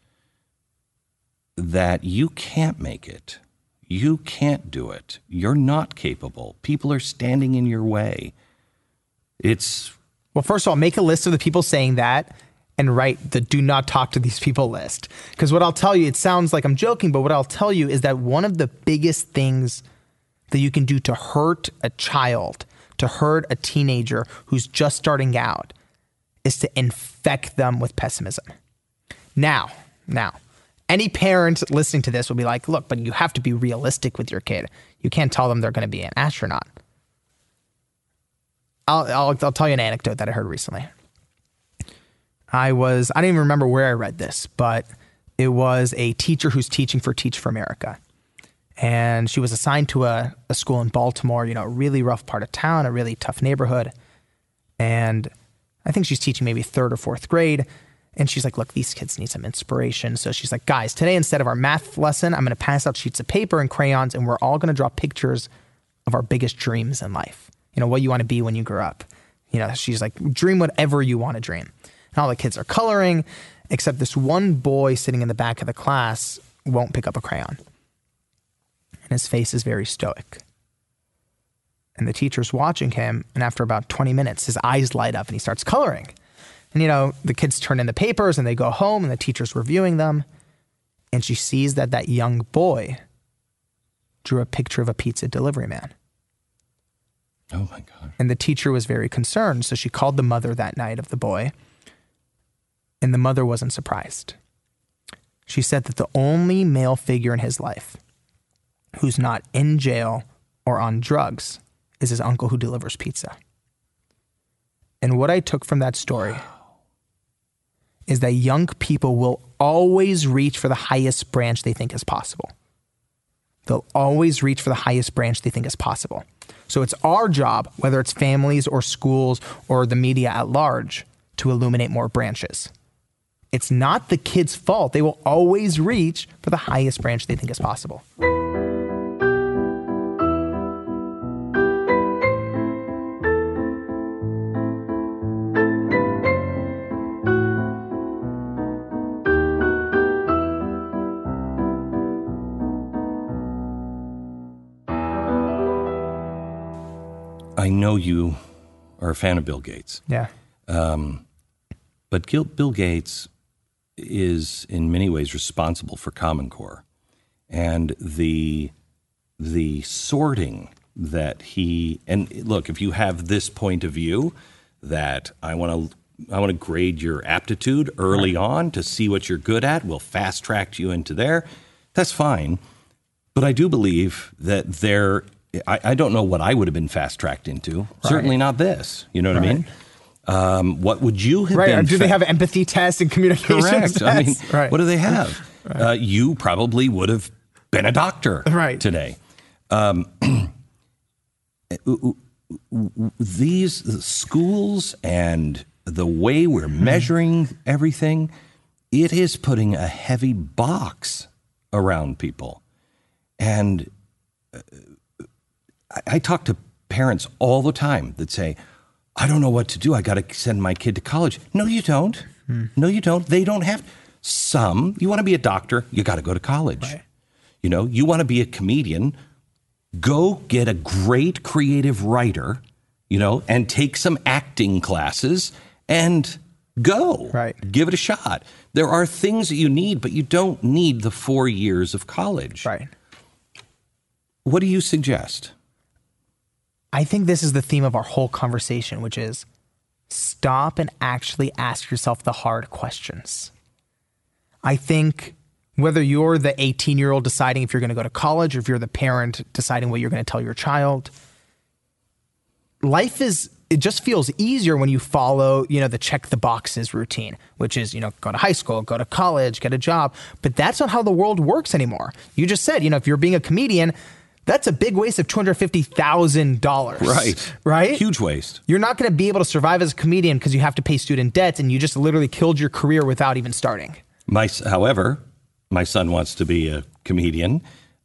that you can't make it, you can't do it, you're not capable, people are standing in your way? Well, first of all, make a list of the people saying that and write the do not talk to these people list. Because what I'll tell you, it sounds like I'm joking, but what I'll tell you is that one of the biggest things that you can do to hurt a child, to hurt a teenager who's just starting out, is to infect them with pessimism. Now, any parent listening to this will be like, look, but you have to be realistic with your kid. You can't tell them they're going to be an astronaut. I'll tell you an anecdote that I heard recently. I don't even remember where I read this, but it was a teacher who's teaching for Teach for America. And she was assigned to a school in Baltimore, a really rough part of town, a really tough neighborhood. And I think she's teaching maybe 3rd or 4th grade. And she's like, look, these kids need some inspiration. So she's like, guys, today instead of our math lesson, I'm going to pass out sheets of paper and crayons, and we're all going to draw pictures of our biggest dreams in life. What you want to be when you grow up. She's like, dream whatever you want to dream. And all the kids are coloring, except this one boy sitting in the back of the class won't pick up a crayon. And his face is very stoic. And the teacher's watching him, and after about 20 minutes, his eyes light up and he starts coloring. And, the kids turn in the papers and they go home and the teacher's reviewing them. And she sees that young boy drew a picture of a pizza delivery man. Oh, my God. And the teacher was very concerned. So she called the mother that night of the boy. And the mother wasn't surprised. She said that the only male figure in his life who's not in jail or on drugs is his uncle who delivers pizza. And what I took from that story is that young people will always reach for the highest branch they think is possible. They'll always reach for the highest branch they think is possible. So it's our job, whether it's families or schools or the media at large, to illuminate more branches. It's not the kid's fault. They will always reach for the highest branch they think is possible. I know you are a fan of Bill Gates. Yeah. But Bill Gates is in many ways responsible for Common Core. And the sorting that and look, if you have this point of view that I want to grade your aptitude early on to see what you're good at, we'll fast track you into there, that's fine. But I do believe that I don't know what I would have been fast-tracked into. Right. Certainly not this. You know what I mean? What would you have been? Do they have empathy tests and communication tests? I mean, what do they have? Right. You probably would have been a doctor today. These schools and the way we're measuring everything, it is putting a heavy box around people. And I talk to parents all the time that say, I don't know what to do. I got to send my kid to college. No, you don't. No, you don't. They don't have you want to be a doctor, you got to go to college. Right. You want to be a comedian, go get a great creative writer, and take some acting classes and go. Right. Give it a shot. There are things that you need, but you don't need the 4 years of college. Right. What do you suggest? I think this is the theme of our whole conversation, which is stop and actually ask yourself the hard questions. I think whether you're the 18-year-old deciding if you're going to go to college or if you're the parent deciding what you're going to tell your child, it just feels easier when you follow, the check the boxes routine, which is, go to high school, go to college, get a job. But that's not how the world works anymore. You just said, if you're being a comedian, that's a big waste of $250,000. Right? Huge waste. You're not going to be able to survive as a comedian because you have to pay student debts, and you just literally killed your career without even starting. However, my son wants to be a comedian,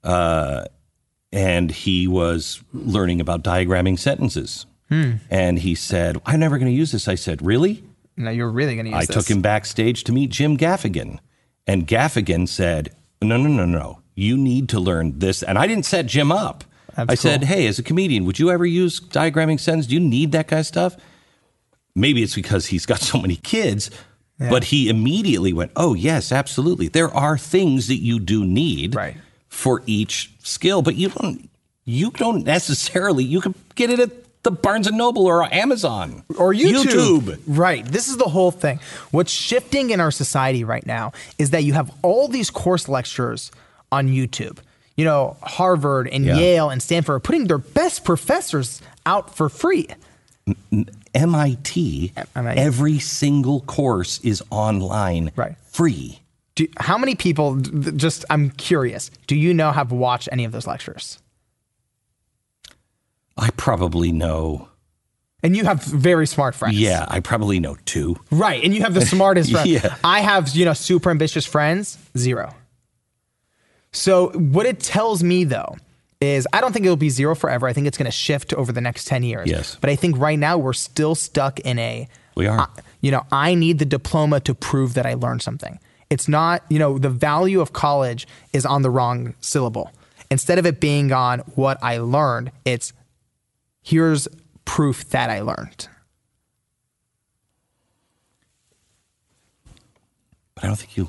and he was learning about diagramming sentences. And he said, I'm never going to use this. I said, really? No, you're really going to use this. I took him backstage to meet Jim Gaffigan. And Gaffigan said, no. You need to learn this. And I didn't set Jim up. I said, hey, as a comedian, would you ever use diagramming sentences? Do you need that kind of stuff? Maybe it's because he's got so many kids. But he immediately went, oh, yes, absolutely. There are things that you do need for each skill, but you don't necessarily, you can get it at the Barnes & Noble or Amazon. Or YouTube. Right. This is the whole thing. What's shifting in our society right now is that you have all these course lectures on YouTube. You know, Harvard and Yale and Stanford are putting their best professors out for free. MIT, every single course is online, free. How many people, I'm curious, do you know have watched any of those lectures? I probably know. And you have very smart friends. Yeah, I probably know 2. Right, and you have the smartest friends. I have, super ambitious friends, 0. So what it tells me, though, is I don't think it'll be 0 forever. I think it's going to shift over the next 10 years. Yes. But I think right now we're still stuck in we are. I need the diploma to prove that I learned something. It's not, the value of college is on the wrong syllable. Instead of it being on what I learned, it's here's proof that I learned. But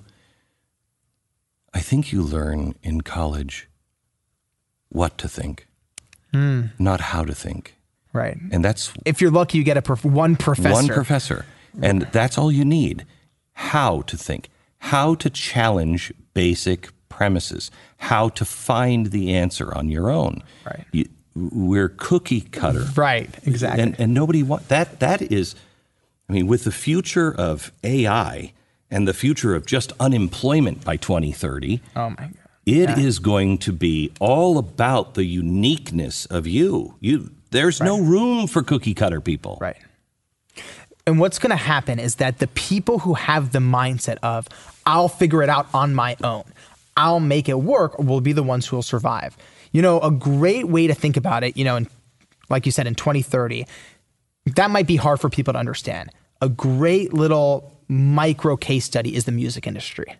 I think you learn in college what to think, not how to think. Right. And that's... If you're lucky, you get one professor. One professor. And that's all you need. How to think. How to challenge basic premises. How to find the answer on your own. Right. We're cookie cutter. Right, exactly. And nobody wants... That is... with the future of AI and the future of just unemployment by 2030... Oh, my God. It is going to be all about the uniqueness of you. There's no room for cookie cutter people. Right. And what's going to happen is that the people who have the mindset of, I'll figure it out on my own, I'll make it work, will be the ones who will survive. A great way to think about it, like you said, in 2030, that might be hard for people to understand. A great little micro case study is the music industry.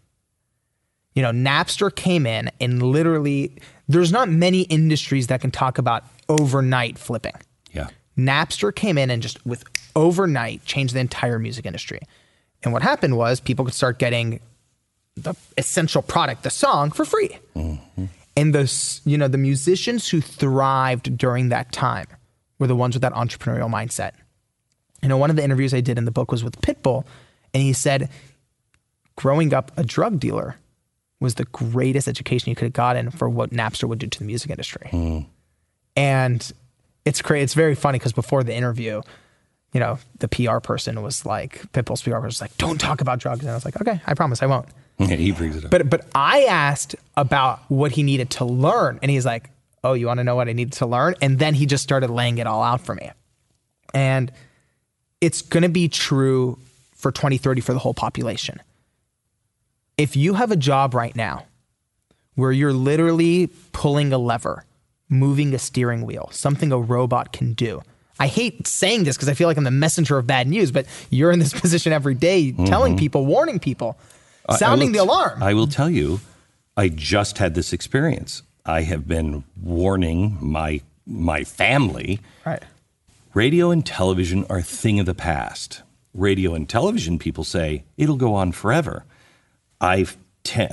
Napster came in and literally, there's not many industries that can talk about overnight flipping. Yeah. Napster came in and just with overnight changed the entire music industry. And what happened was people could start getting the essential product, the song, for free. Mm-hmm. And the musicians who thrived during that time were the ones with that entrepreneurial mindset. One of the interviews I did in the book was with Pitbull, and he said, growing up a drug dealer was the greatest education you could have gotten for what Napster would do to the music industry. And it's very funny because before the interview, the PR person was like, Pitbull's PR person was like, don't talk about drugs. And I was like, okay, I promise I won't. Yeah, he brings it up. But I asked about what he needed to learn. And he's like, oh, you want to know what I needed to learn? And then he just started laying it all out for me. And it's going to be true for 2030 for the whole population. If you have a job right now where you're literally pulling a lever, moving a steering wheel, something a robot can do. I hate saying this because I feel like I'm the messenger of bad news, but you're in this position every day telling people, warning people, sounding the alarm. I will tell you, I just had this experience. I have been warning my family. Right. Radio and television are a thing of the past. Radio and television people say it'll go on forever. I've 7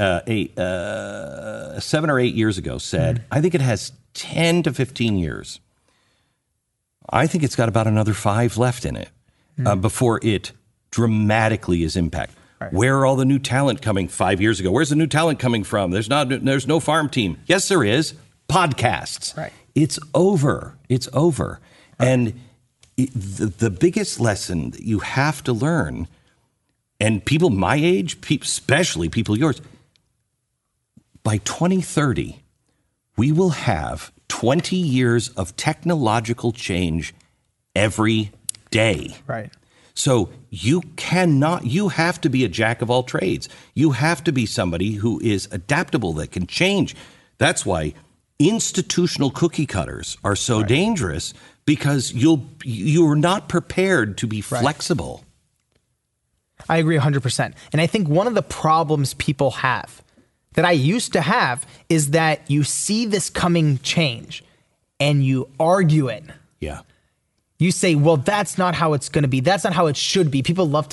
or 8 years ago said, I think it has 10 to 15 years. I think it's got about another 5 left in it before it dramatically is impacted. Right. Where are all the new talent coming 5 years ago? Where's the new talent coming from? There's no farm team. Yes, there is. Podcasts. Right. It's over. It's over. Right. And the biggest lesson that you have to learn, and people my age, especially people yours, by 2030, we will have 20 years of technological change every day. Right. So you have to be a jack of all trades. You have to be somebody who is adaptable, that can change. That's why institutional cookie cutters are so dangerous, because you're not prepared to be flexible. I agree 100%. And I think one of the problems people have, that I used to have, is that you see this coming change and you argue it. Yeah. You say, well, that's not how it's going to be. That's not how it should be. People love to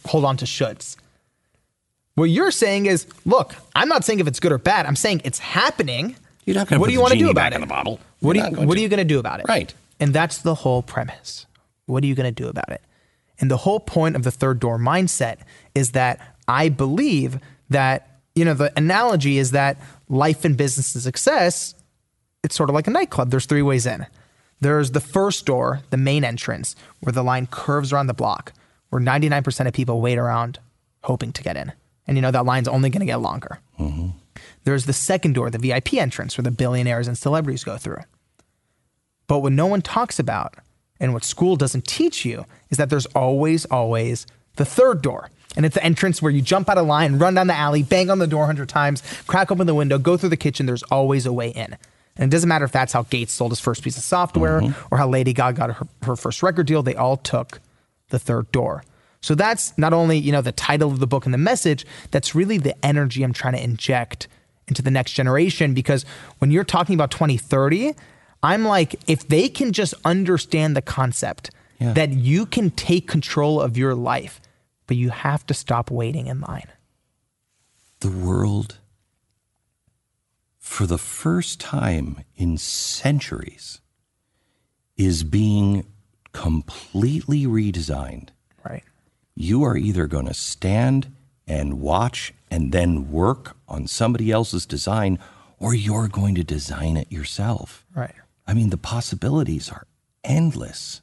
hold on to shoulds. What you're saying is, look, I'm not saying if it's good or bad. I'm saying it's happening. You're not going to What put do you the want to genie do about back it? in the bottle. What You're are not going you going to do about it? Right. And that's the whole premise. What are you going to do about it? And the whole point of the third door mindset is that I believe that, the analogy is that life and business and success, it's sort of like a nightclub. There's 3 ways in. There's the first door, the main entrance, where the line curves around the block, where 99% of people wait around hoping to get in. And that line's only going to get longer. Mm-hmm. There's the second door, the VIP entrance, where the billionaires and celebrities go through. But what no one talks about, and what school doesn't teach you, is that there's always the third door. And it's the entrance where you jump out of line, run down the alley, bang on the door 100 times, crack open the window, go through the kitchen. There's always a way in. And it doesn't matter if that's how Gates sold his first piece of software or how Lady Gaga got her first record deal. They all took the third door. So that's not only, the title of the book and the message, that's really the energy I'm trying to inject into the next generation. Because when you're talking about 2030, I'm like, if they can just understand the concept that you can take control of your life, but you have to stop waiting in line. The world, for the first time in centuries, is being completely redesigned. Right. You are either going to stand and watch and then work on somebody else's design, or you're going to design it yourself. Right. I mean, the possibilities are endless.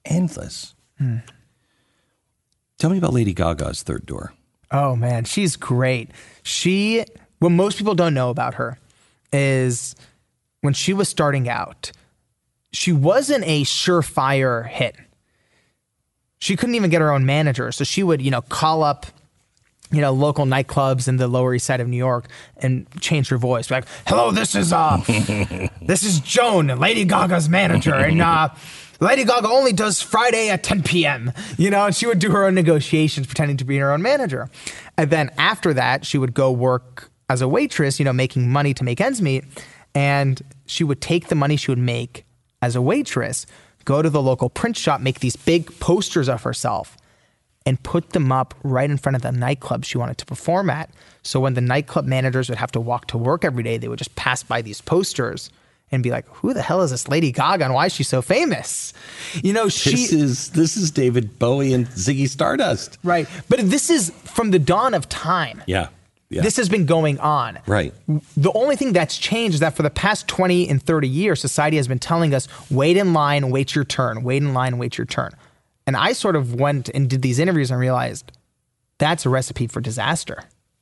Tell me about Lady Gaga's third door. Oh, man, she's great. What most people don't know about her is when she was starting out, she wasn't a surefire hit. She couldn't even get her own manager. So she would, call up, local nightclubs in the Lower East Side of New York and change her voice. Like, hello, this is Joan, Lady Gaga's manager. And Lady Gaga only does Friday at 10 p.m., and she would do her own negotiations pretending to be her own manager. And then after that, she would go work as a waitress, making money to make ends meet. And she would take the money she would make as a waitress, go to the local print shop, make these big posters of herself, and put them up right in front of the nightclub she wanted to perform at. So when the nightclub managers would have to walk to work every day, they would just pass by these posters and be like, who the hell is this Lady Gaga and why is she so famous? This is David Bowie and Ziggy Stardust. Right. But this is from the dawn of time. Yeah. This has been going on. Right. The only thing that's changed is that for the past 20 and 30 years, society has been telling us, wait in line, wait your turn, wait in line, wait your turn. And I sort of went and did these interviews and realized that's a recipe for disaster.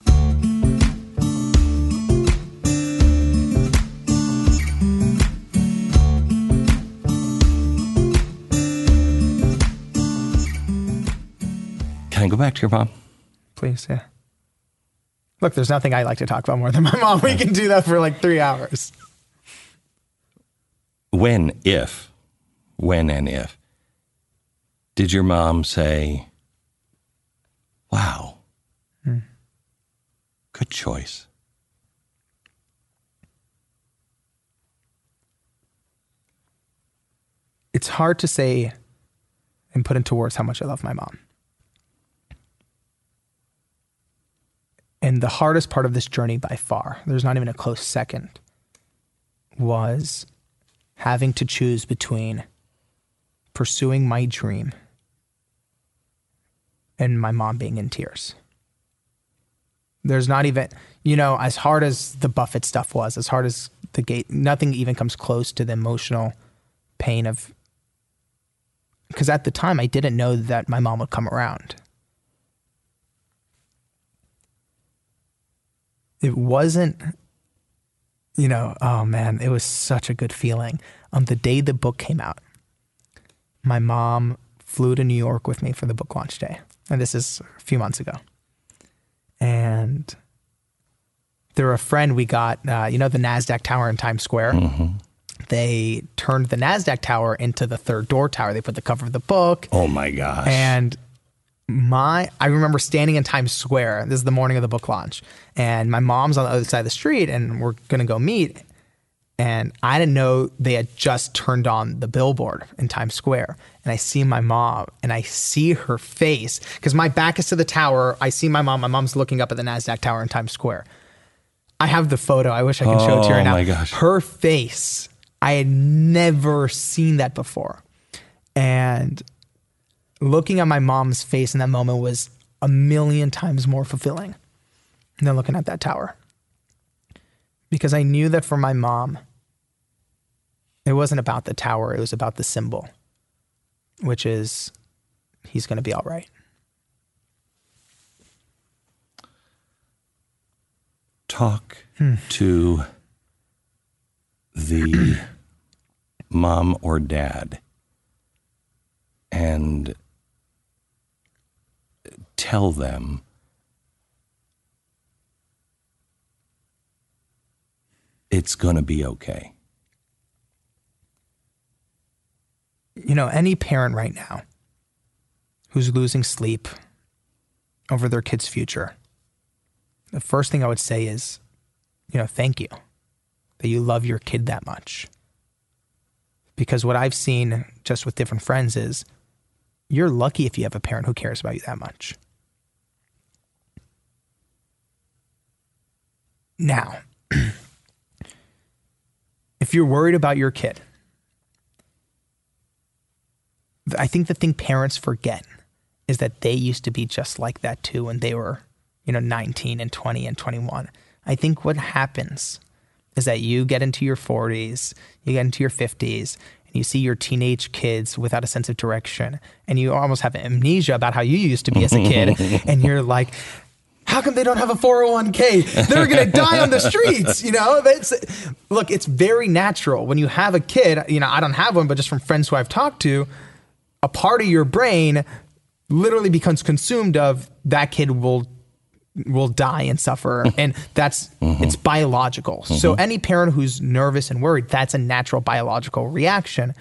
Can I go back to your mom? Please, yeah. Look, there's nothing I like to talk about more than my mom. We can do that for like 3 hours. When and if, did your mom say, wow, good choice? It's hard to say and put into words how much I love my mom. And the hardest part of this journey by far, there's not even a close second, was having to choose between pursuing my dream and my mom being in tears. There's not even, as hard as the Buffett stuff was, as hard as the gate, nothing even comes close to the emotional pain of, because at the time I didn't know that my mom would come around. It wasn't, oh man, it was such a good feeling. On the day the book came out, my mom flew to New York with me for the book launch day. And this is a few months ago. And through a friend we got, the NASDAQ tower in Times Square. Mm-hmm. They turned the NASDAQ tower into the third door tower. They put the cover of the book. Oh my gosh. And I remember standing in Times Square. This is the morning of the book launch. And my mom's on the other side of the street and we're going to go meet. And I didn't know they had just turned on the billboard in Times Square. And I see my mom and I see her face because my back is to the tower. I see my mom. My mom's looking up at the NASDAQ tower in Times Square. I have the photo. I wish I could show it to you right now. Oh my gosh. Her face, I had never seen that before. And looking at my mom's face in that moment was a million times more fulfilling than looking at that tower. Because I knew that for my mom, it wasn't about the tower, it was about the symbol, which is he's going to be all right. Talk to the mom or dad and tell them it's going to be okay. You know, any parent right now who's losing sleep over their kid's future, the first thing I would say is, thank you that you love your kid that much. Because what I've seen just with different friends is you're lucky if you have a parent who cares about you that much. Now, if you're worried about your kid, I think the thing parents forget is that they used to be just like that too when they were, 19 and 20 and 21. I think what happens is that you get into your 40s, you get into your 50s, and you see your teenage kids without a sense of direction, and you almost have amnesia about how you used to be as a kid, and you're like, how come they don't have a 401k? They're going to die on the streets, Look, it's very natural. When you have a kid, I don't have one, but just from friends who I've talked to, a part of your brain literally becomes consumed of that kid will die and suffer. And that's, it's biological. So any parent who's nervous and worried, that's a natural biological reaction.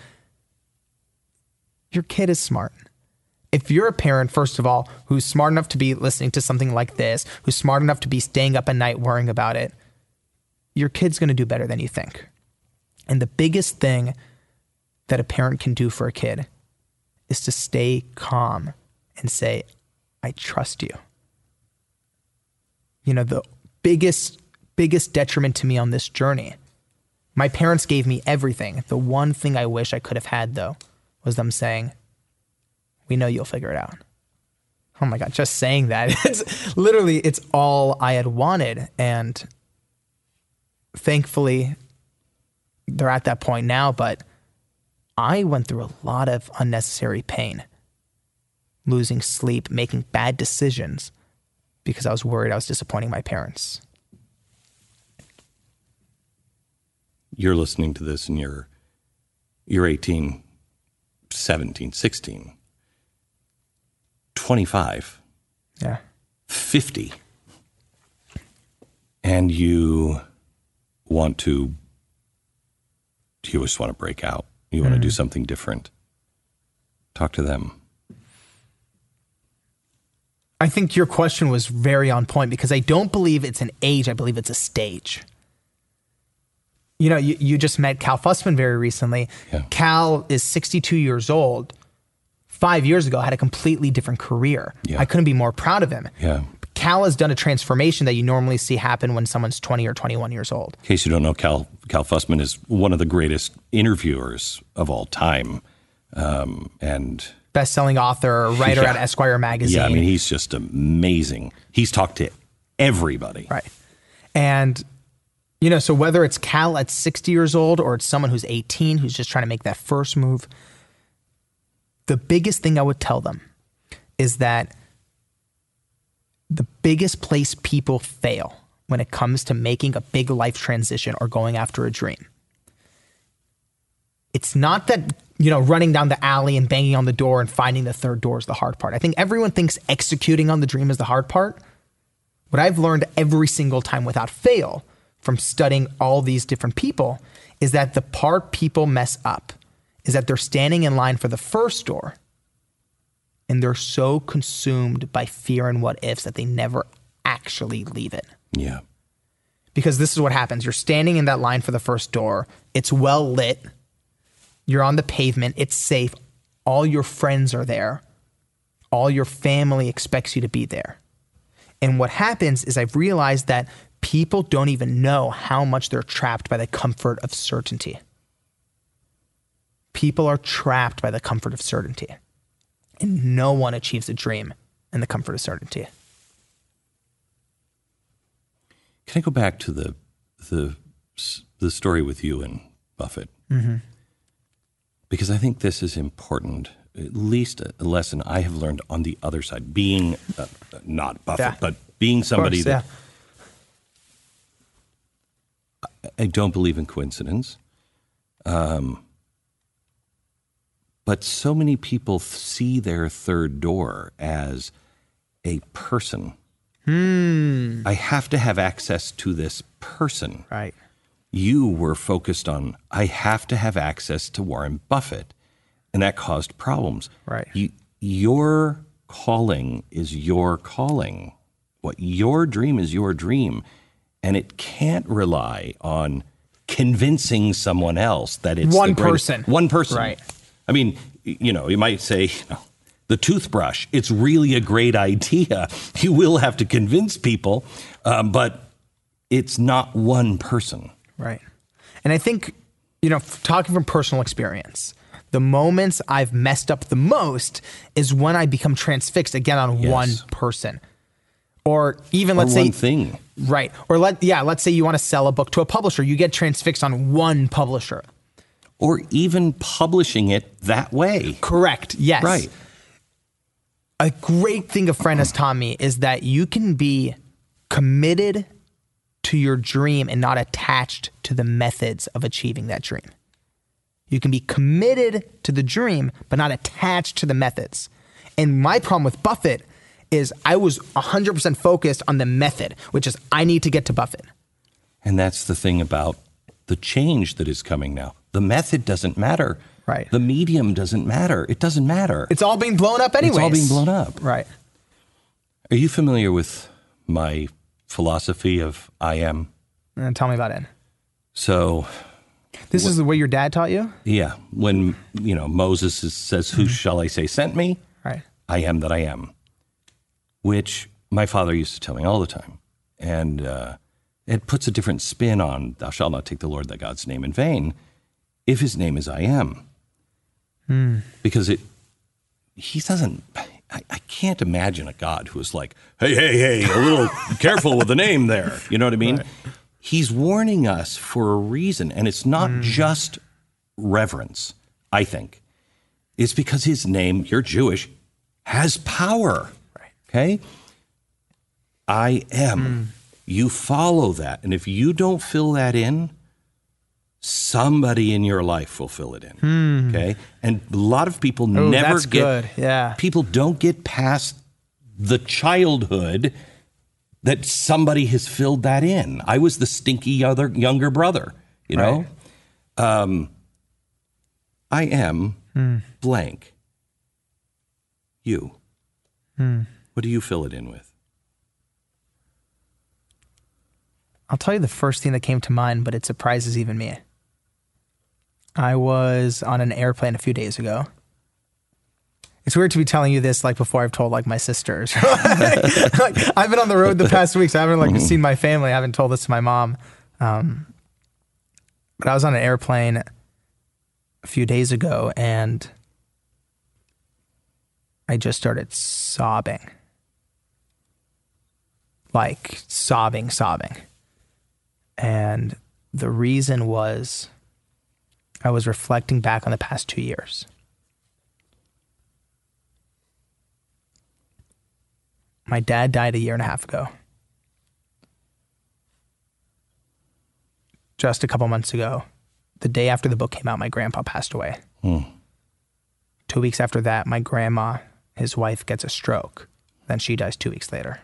Your kid is smart. If you're a parent, first of all, who's smart enough to be listening to something like this, who's smart enough to be staying up at night worrying about it, your kid's going to do better than you think. And the biggest thing that a parent can do for a kid is to stay calm and say, I trust you. The biggest detriment to me on this journey, my parents gave me everything. The one thing I wish I could have had, though, was them saying, we know you'll figure it out. Oh my God, just saying that. It's all I had wanted. And thankfully, they're at that point now, but I went through a lot of unnecessary pain, losing sleep, making bad decisions because I was worried I was disappointing my parents. You're listening to this and you're 18, 17, 16. 25, 50, and you just want to break out. You want to do something different. Talk to them. I think your question was very on point because I don't believe it's an age. I believe it's a stage. You just met Cal Fussman very recently. Yeah. Cal is 62 years old. 5 years ago, had a completely different career. Yeah. I couldn't be more proud of him. Yeah. Cal has done a transformation that you normally see happen when someone's 20 or 21 years old. In case you don't know, Cal Fussman is one of the greatest interviewers of all time. And best-selling author, writer at Esquire magazine. Yeah, he's just amazing. He's talked to everybody. Right. And, so whether it's Cal at 60 years old or it's someone who's 18 who's just trying to make that first move, the biggest thing I would tell them is that the biggest place people fail when it comes to making a big life transition or going after a dream, it's not that, running down the alley and banging on the door and finding the third door is the hard part. I think everyone thinks executing on the dream is the hard part. What I've learned every single time without fail from studying all these different people is that the part people mess up is that they're standing in line for the first door and they're so consumed by fear and what ifs that they never actually leave it. Yeah. Because this is what happens. You're standing in that line for the first door. It's well lit. You're on the pavement. It's safe. All your friends are there. All your family expects you to be there. And what happens is I've realized that people don't even know how much they're trapped by the comfort of certainty. People are trapped by the comfort of certainty. And no one achieves a dream in the comfort of certainty. Can I go back to the story with you and Buffett? Mm-hmm. Because I think this is important, at least a lesson I have learned on the other side, being not Buffett, but being somebody that I don't believe in coincidence. But so many people see their third door as a person. I have to have access to this person. Right. You were focused on, I have to have access to Warren Buffett. And that caused problems. Right. Your calling is your calling. What your dream is your dream. And it can't rely on convincing someone else that it's one person. One person. Right. I mean, you might say, the toothbrush, it's really a great idea. You will have to convince people, but it's not one person. Right. And I think, talking from personal experience, the moments I've messed up the most is when I become transfixed again on one person. Or even let's say one thing. Right. Or let's say you want to sell a book to a publisher. You get transfixed on one publisher. Or even publishing it that way. Correct. Yes. Right. A great thing a friend has taught me is that you can be committed to your dream and not attached to the methods of achieving that dream. You can be committed to the dream, but not attached to the methods. And my problem with Buffett is I was 100% focused on the method, which is I need to get to Buffett. And that's the thing about the change that is coming now. The method doesn't matter. Right. The medium doesn't matter. It doesn't matter. It's all being blown up anyways. It's all being blown up. Right. Are you familiar with my philosophy of I am? Tell me about it. So... This is the way your dad taught you? Yeah. When, Moses says, who shall I say sent me? Right. I am that I am. Which my father used to tell me all the time. And it puts a different spin on, thou shalt not take the Lord thy God's name in vain, if his name is I am. Because he doesn't, I can't imagine a God who is like, hey, a little careful with the name there. You know what I mean? Right. He's warning us for a reason. And it's not just reverence, I think. It's because his name, you're Jewish, has power. Right. Okay? I am. You follow that. And if you don't fill that in, somebody in your life will fill it in. Okay? And a lot of people never that's get... good. Yeah. People don't get past the childhood that somebody has filled that in. I was the stinky younger brother, you know? I am blank. You. What do you fill it in with? I'll tell you the first thing that came to mind, but it surprises even me. I was on an airplane a few days ago. It's weird to be telling you this like before I've told like my sisters. Like, I've been on the road the past weeks. I haven't seen my family. I haven't told this to my mom. But I was on an airplane a few days ago and I just started sobbing. Like sobbing. And the reason was I was reflecting back on the past 2 years. My dad died 1.5 years ago. Just a couple months ago, the day after the book came out, my grandpa passed away. 2 weeks after that, my grandma, his wife, gets a stroke. Then she dies 2 weeks later.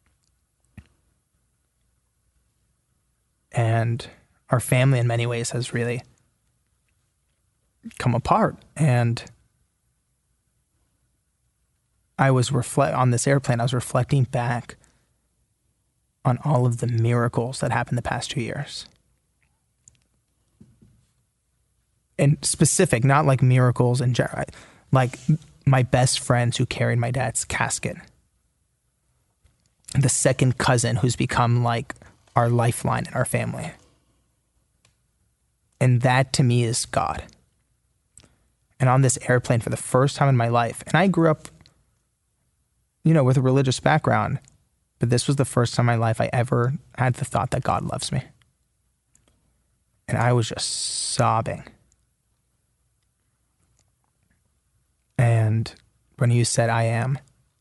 And our family in many ways has really come apart. And I was on this airplane, I was reflecting back on all of the miracles that happened the past 2 years. And specific, not like miracles in general, like my best friends who carried my dad's casket. The second cousin who's become like our lifeline in our family. And that to me is God. And on this airplane for the first time in my life, and I grew up, with a religious background, but this was the first time in my life I ever had the thought that God loves me. And I was just sobbing. And when you said, I am,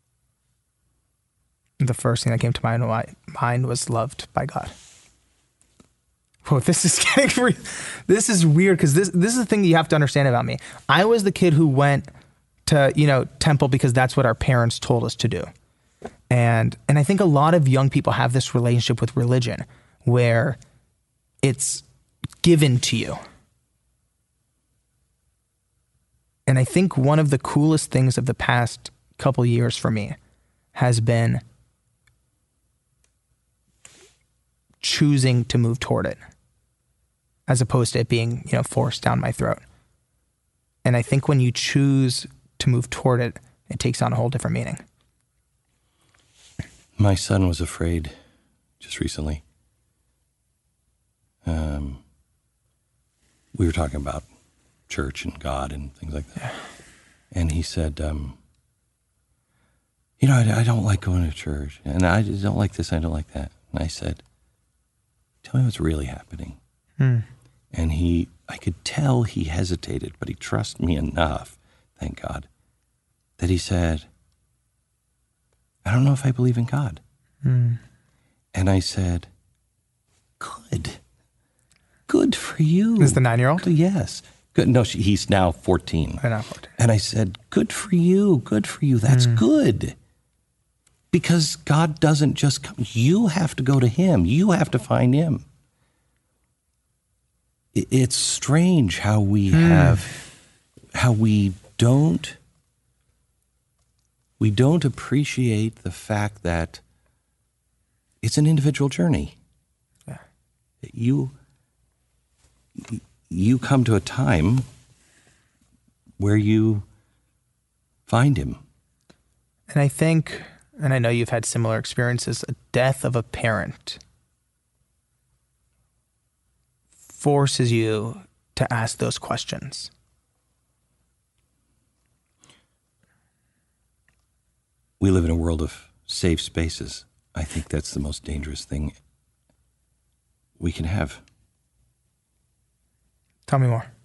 the first thing that came to my mind was loved by God. Whoa, this is getting this is weird because this is the thing that you have to understand about me. I was the kid who went to, temple because that's what our parents told us to do. And I think a lot of young people have this relationship with religion where it's given to you. And I think one of the coolest things of the past couple years for me has been choosing to move toward it as opposed to it being, forced down my throat. And I think when you choose to move toward it, it takes on a whole different meaning. My son was afraid just recently. We were talking about church and God and things like that. Yeah. And he said, I don't like going to church. And I just don't like this, I don't like that. And I said, tell me what's really happening. And I could tell he hesitated, but he trusted me enough, thank God, that he said, I don't know if I believe in God. And I said, good. Good for you. This is the 9-year-old? Yes. Good. No, he's now 14. I'm not 14. And I said, good for you. Good for you. That's good. Because God doesn't just come. You have to go to him. You have to find him. It's strange how we don't appreciate the fact that it's an individual journey. Yeah. You come to a time where you find him. And I think, and I know you've had similar experiences, a death of a parent forces you to ask those questions. We live in a world of safe spaces. I think that's the most dangerous thing we can have. Tell me more.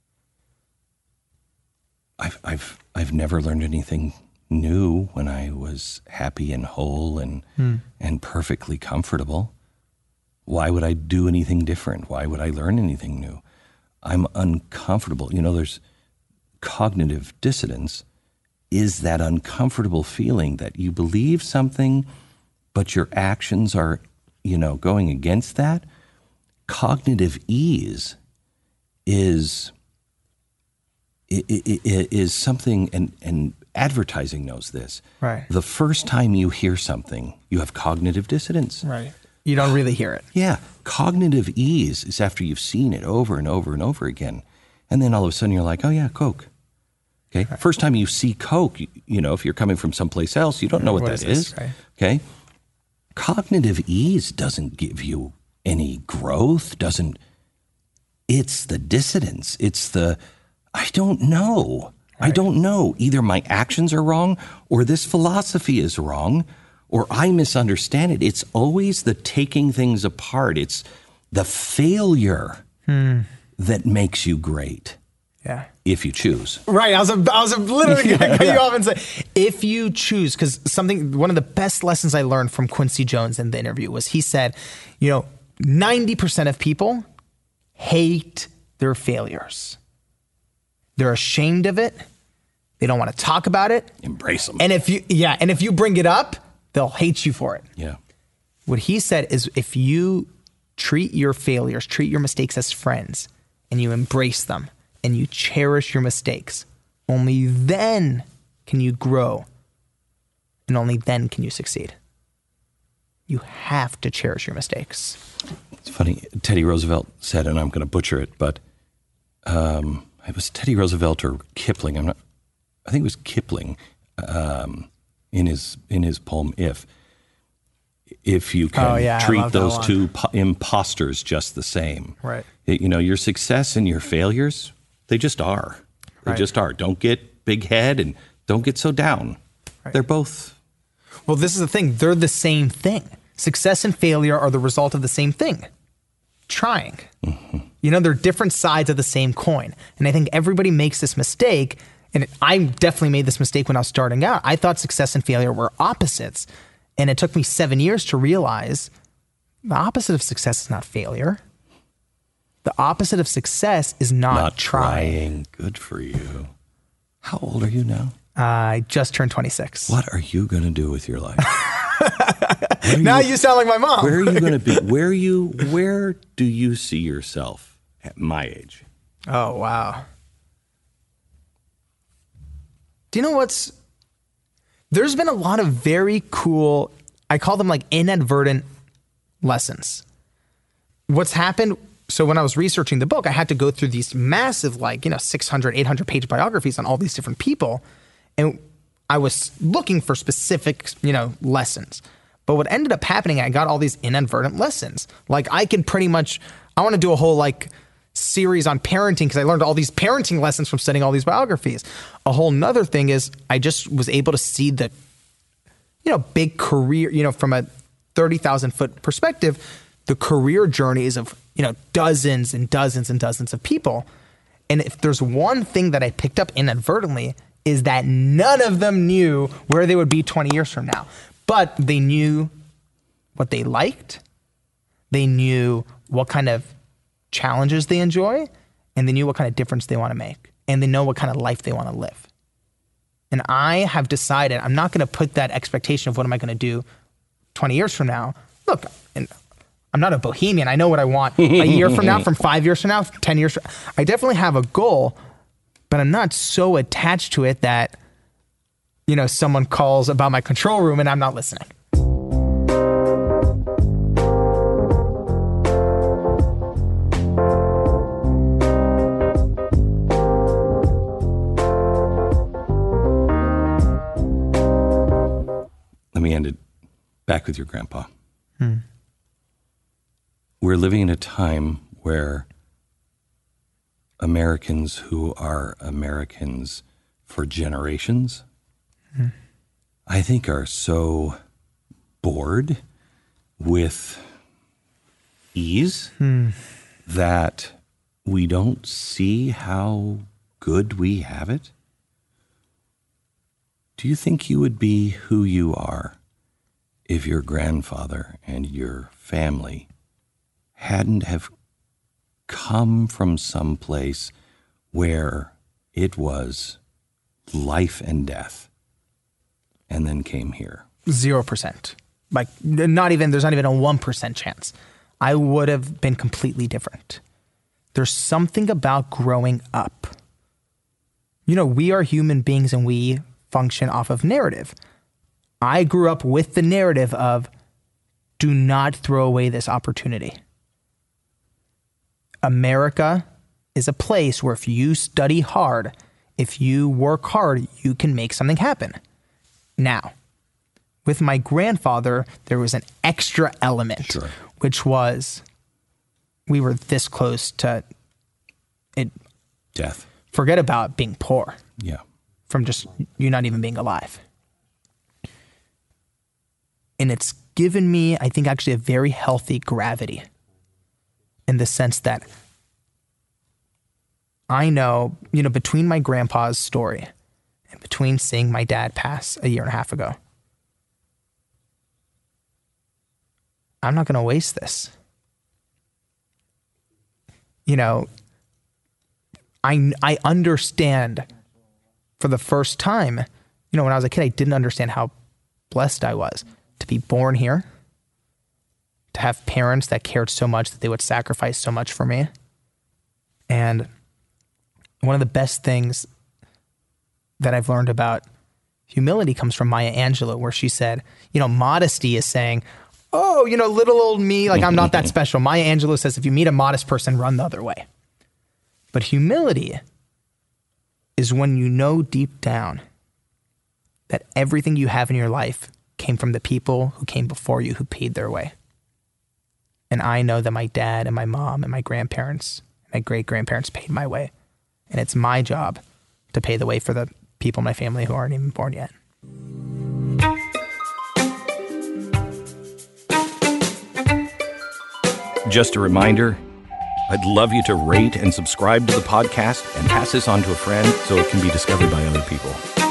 I've never learned anything new when I was happy and whole and perfectly comfortable. Why would I do anything different? Why would I learn anything new? I'm uncomfortable. There's cognitive dissonance is that uncomfortable feeling that you believe something, but your actions are, going against that. Cognitive ease is something, and advertising knows this. Right. The first time you hear something, you have cognitive dissonance. Right. You don't really hear it. Yeah. Cognitive ease is after you've seen it over and over and over again. And then all of a sudden you're like, oh yeah, Coke. Okay. Right. First time you see Coke, if you're coming from someplace else, you don't know what that is. Right. Okay. Cognitive ease doesn't give you any growth, it's the dissonance. It's the, I don't know. Right. I don't know. Either my actions are wrong or this philosophy is wrong or I misunderstand it. It's always the taking things apart. It's the failure that makes you great. Yeah. If you choose. Right. I was literally going to cut you off and say, if you choose, because one of the best lessons I learned from Quincy Jones in the interview was he said, 90% of people hate their failures. They're ashamed of it. They don't want to talk about it. Embrace them. And if you bring it up, they'll hate you for it. Yeah. What he said is if you treat your failures, treat your mistakes as friends, and you embrace them, and you cherish your mistakes, only then can you grow, and only then can you succeed. You have to cherish your mistakes. It's funny. Teddy Roosevelt said, and I'm going to butcher it, but it was Teddy Roosevelt or Kipling. I think it was Kipling in his poem If you can treat those two imposters just the same. Right. Your success and your failures, they just are. They just are. Don't get big head and don't get so down. Right. They're both. Well, this is the thing. They're the same thing. Success and failure are the result of the same thing. Trying. Mm-hmm. They're different sides of the same coin. And I think everybody makes this mistake. And I definitely made this mistake when I was starting out. I thought success and failure were opposites. And it took me 7 years to realize the opposite of success is not failure. The opposite of success is not trying. Good for you. How old are you now? I just turned 26. What are you going to do with your life? Now you sound like my mom. Where are you going to be? Where do you see yourself at my age? Oh, wow. Do you know there's been a lot of very cool, I call them like inadvertent lessons. What's happened, so when I was researching the book, I had to go through these massive 600, 800 page biographies on all these different people. And I was looking for specific, lessons. But what ended up happening, I got all these inadvertent lessons. Like I want to do a whole series on parenting because I learned all these parenting lessons from studying all these biographies. A whole nother thing is I just was able to see the, big career, from a 30,000 foot perspective, the career journeys of, dozens and dozens and dozens of people. And if there's one thing that I picked up inadvertently is that none of them knew where they would be 20 years from now, but they knew what they liked. They knew what kind of challenges they enjoy, and they knew what kind of difference they want to make, and they know what kind of life they want to live. And I have decided I'm not going to put that expectation of what am I going to do 20 years from now. Look, and I'm not a bohemian. I know what I want a year from now, from 5 years from now, 10 years from now. I definitely have a goal, but I'm not so attached to it that, someone calls about my control room and I'm not listening. Let me end it back with your grandpa. We're living in a time where Americans who are Americans for generations, I think are so bored with ease that we don't see how good we have it. Do you think you would be who you are if your grandfather and your family hadn't have come from some place where it was life and death and then came here? 0%. There's not even a 1% chance. I would have been completely different. There's something about growing up. We are human beings and we function off of narrative. I grew up with the narrative of do not throw away this opportunity. America is a place where if you study hard, if you work hard, you can make something happen. Now, with my grandfather, there was an extra element, which was we were this close to it. Death. Forget about being poor. Yeah. From just you not even being alive. And it's given me, I think, actually a very healthy gravity in the sense that I know, between my grandpa's story and between seeing my dad pass a year and a half ago, I'm not going to waste this. I understand for the first time, when I was a kid, I didn't understand how blessed I was to be born here, to have parents that cared so much that they would sacrifice so much for me. And one of the best things that I've learned about humility comes from Maya Angelou, where she said, modesty is saying, oh, little old me, like I'm not that special. Maya Angelou says, if you meet a modest person, run the other way. But humility is when you know deep down that everything you have in your life came from the people who came before you, who paid their way. And I know that my dad and my mom and my grandparents, my great-grandparents paid my way. And it's my job to pay the way for the people in my family who aren't even born yet. Just a reminder, I'd love you to rate and subscribe to the podcast and pass this on to a friend so it can be discovered by other people.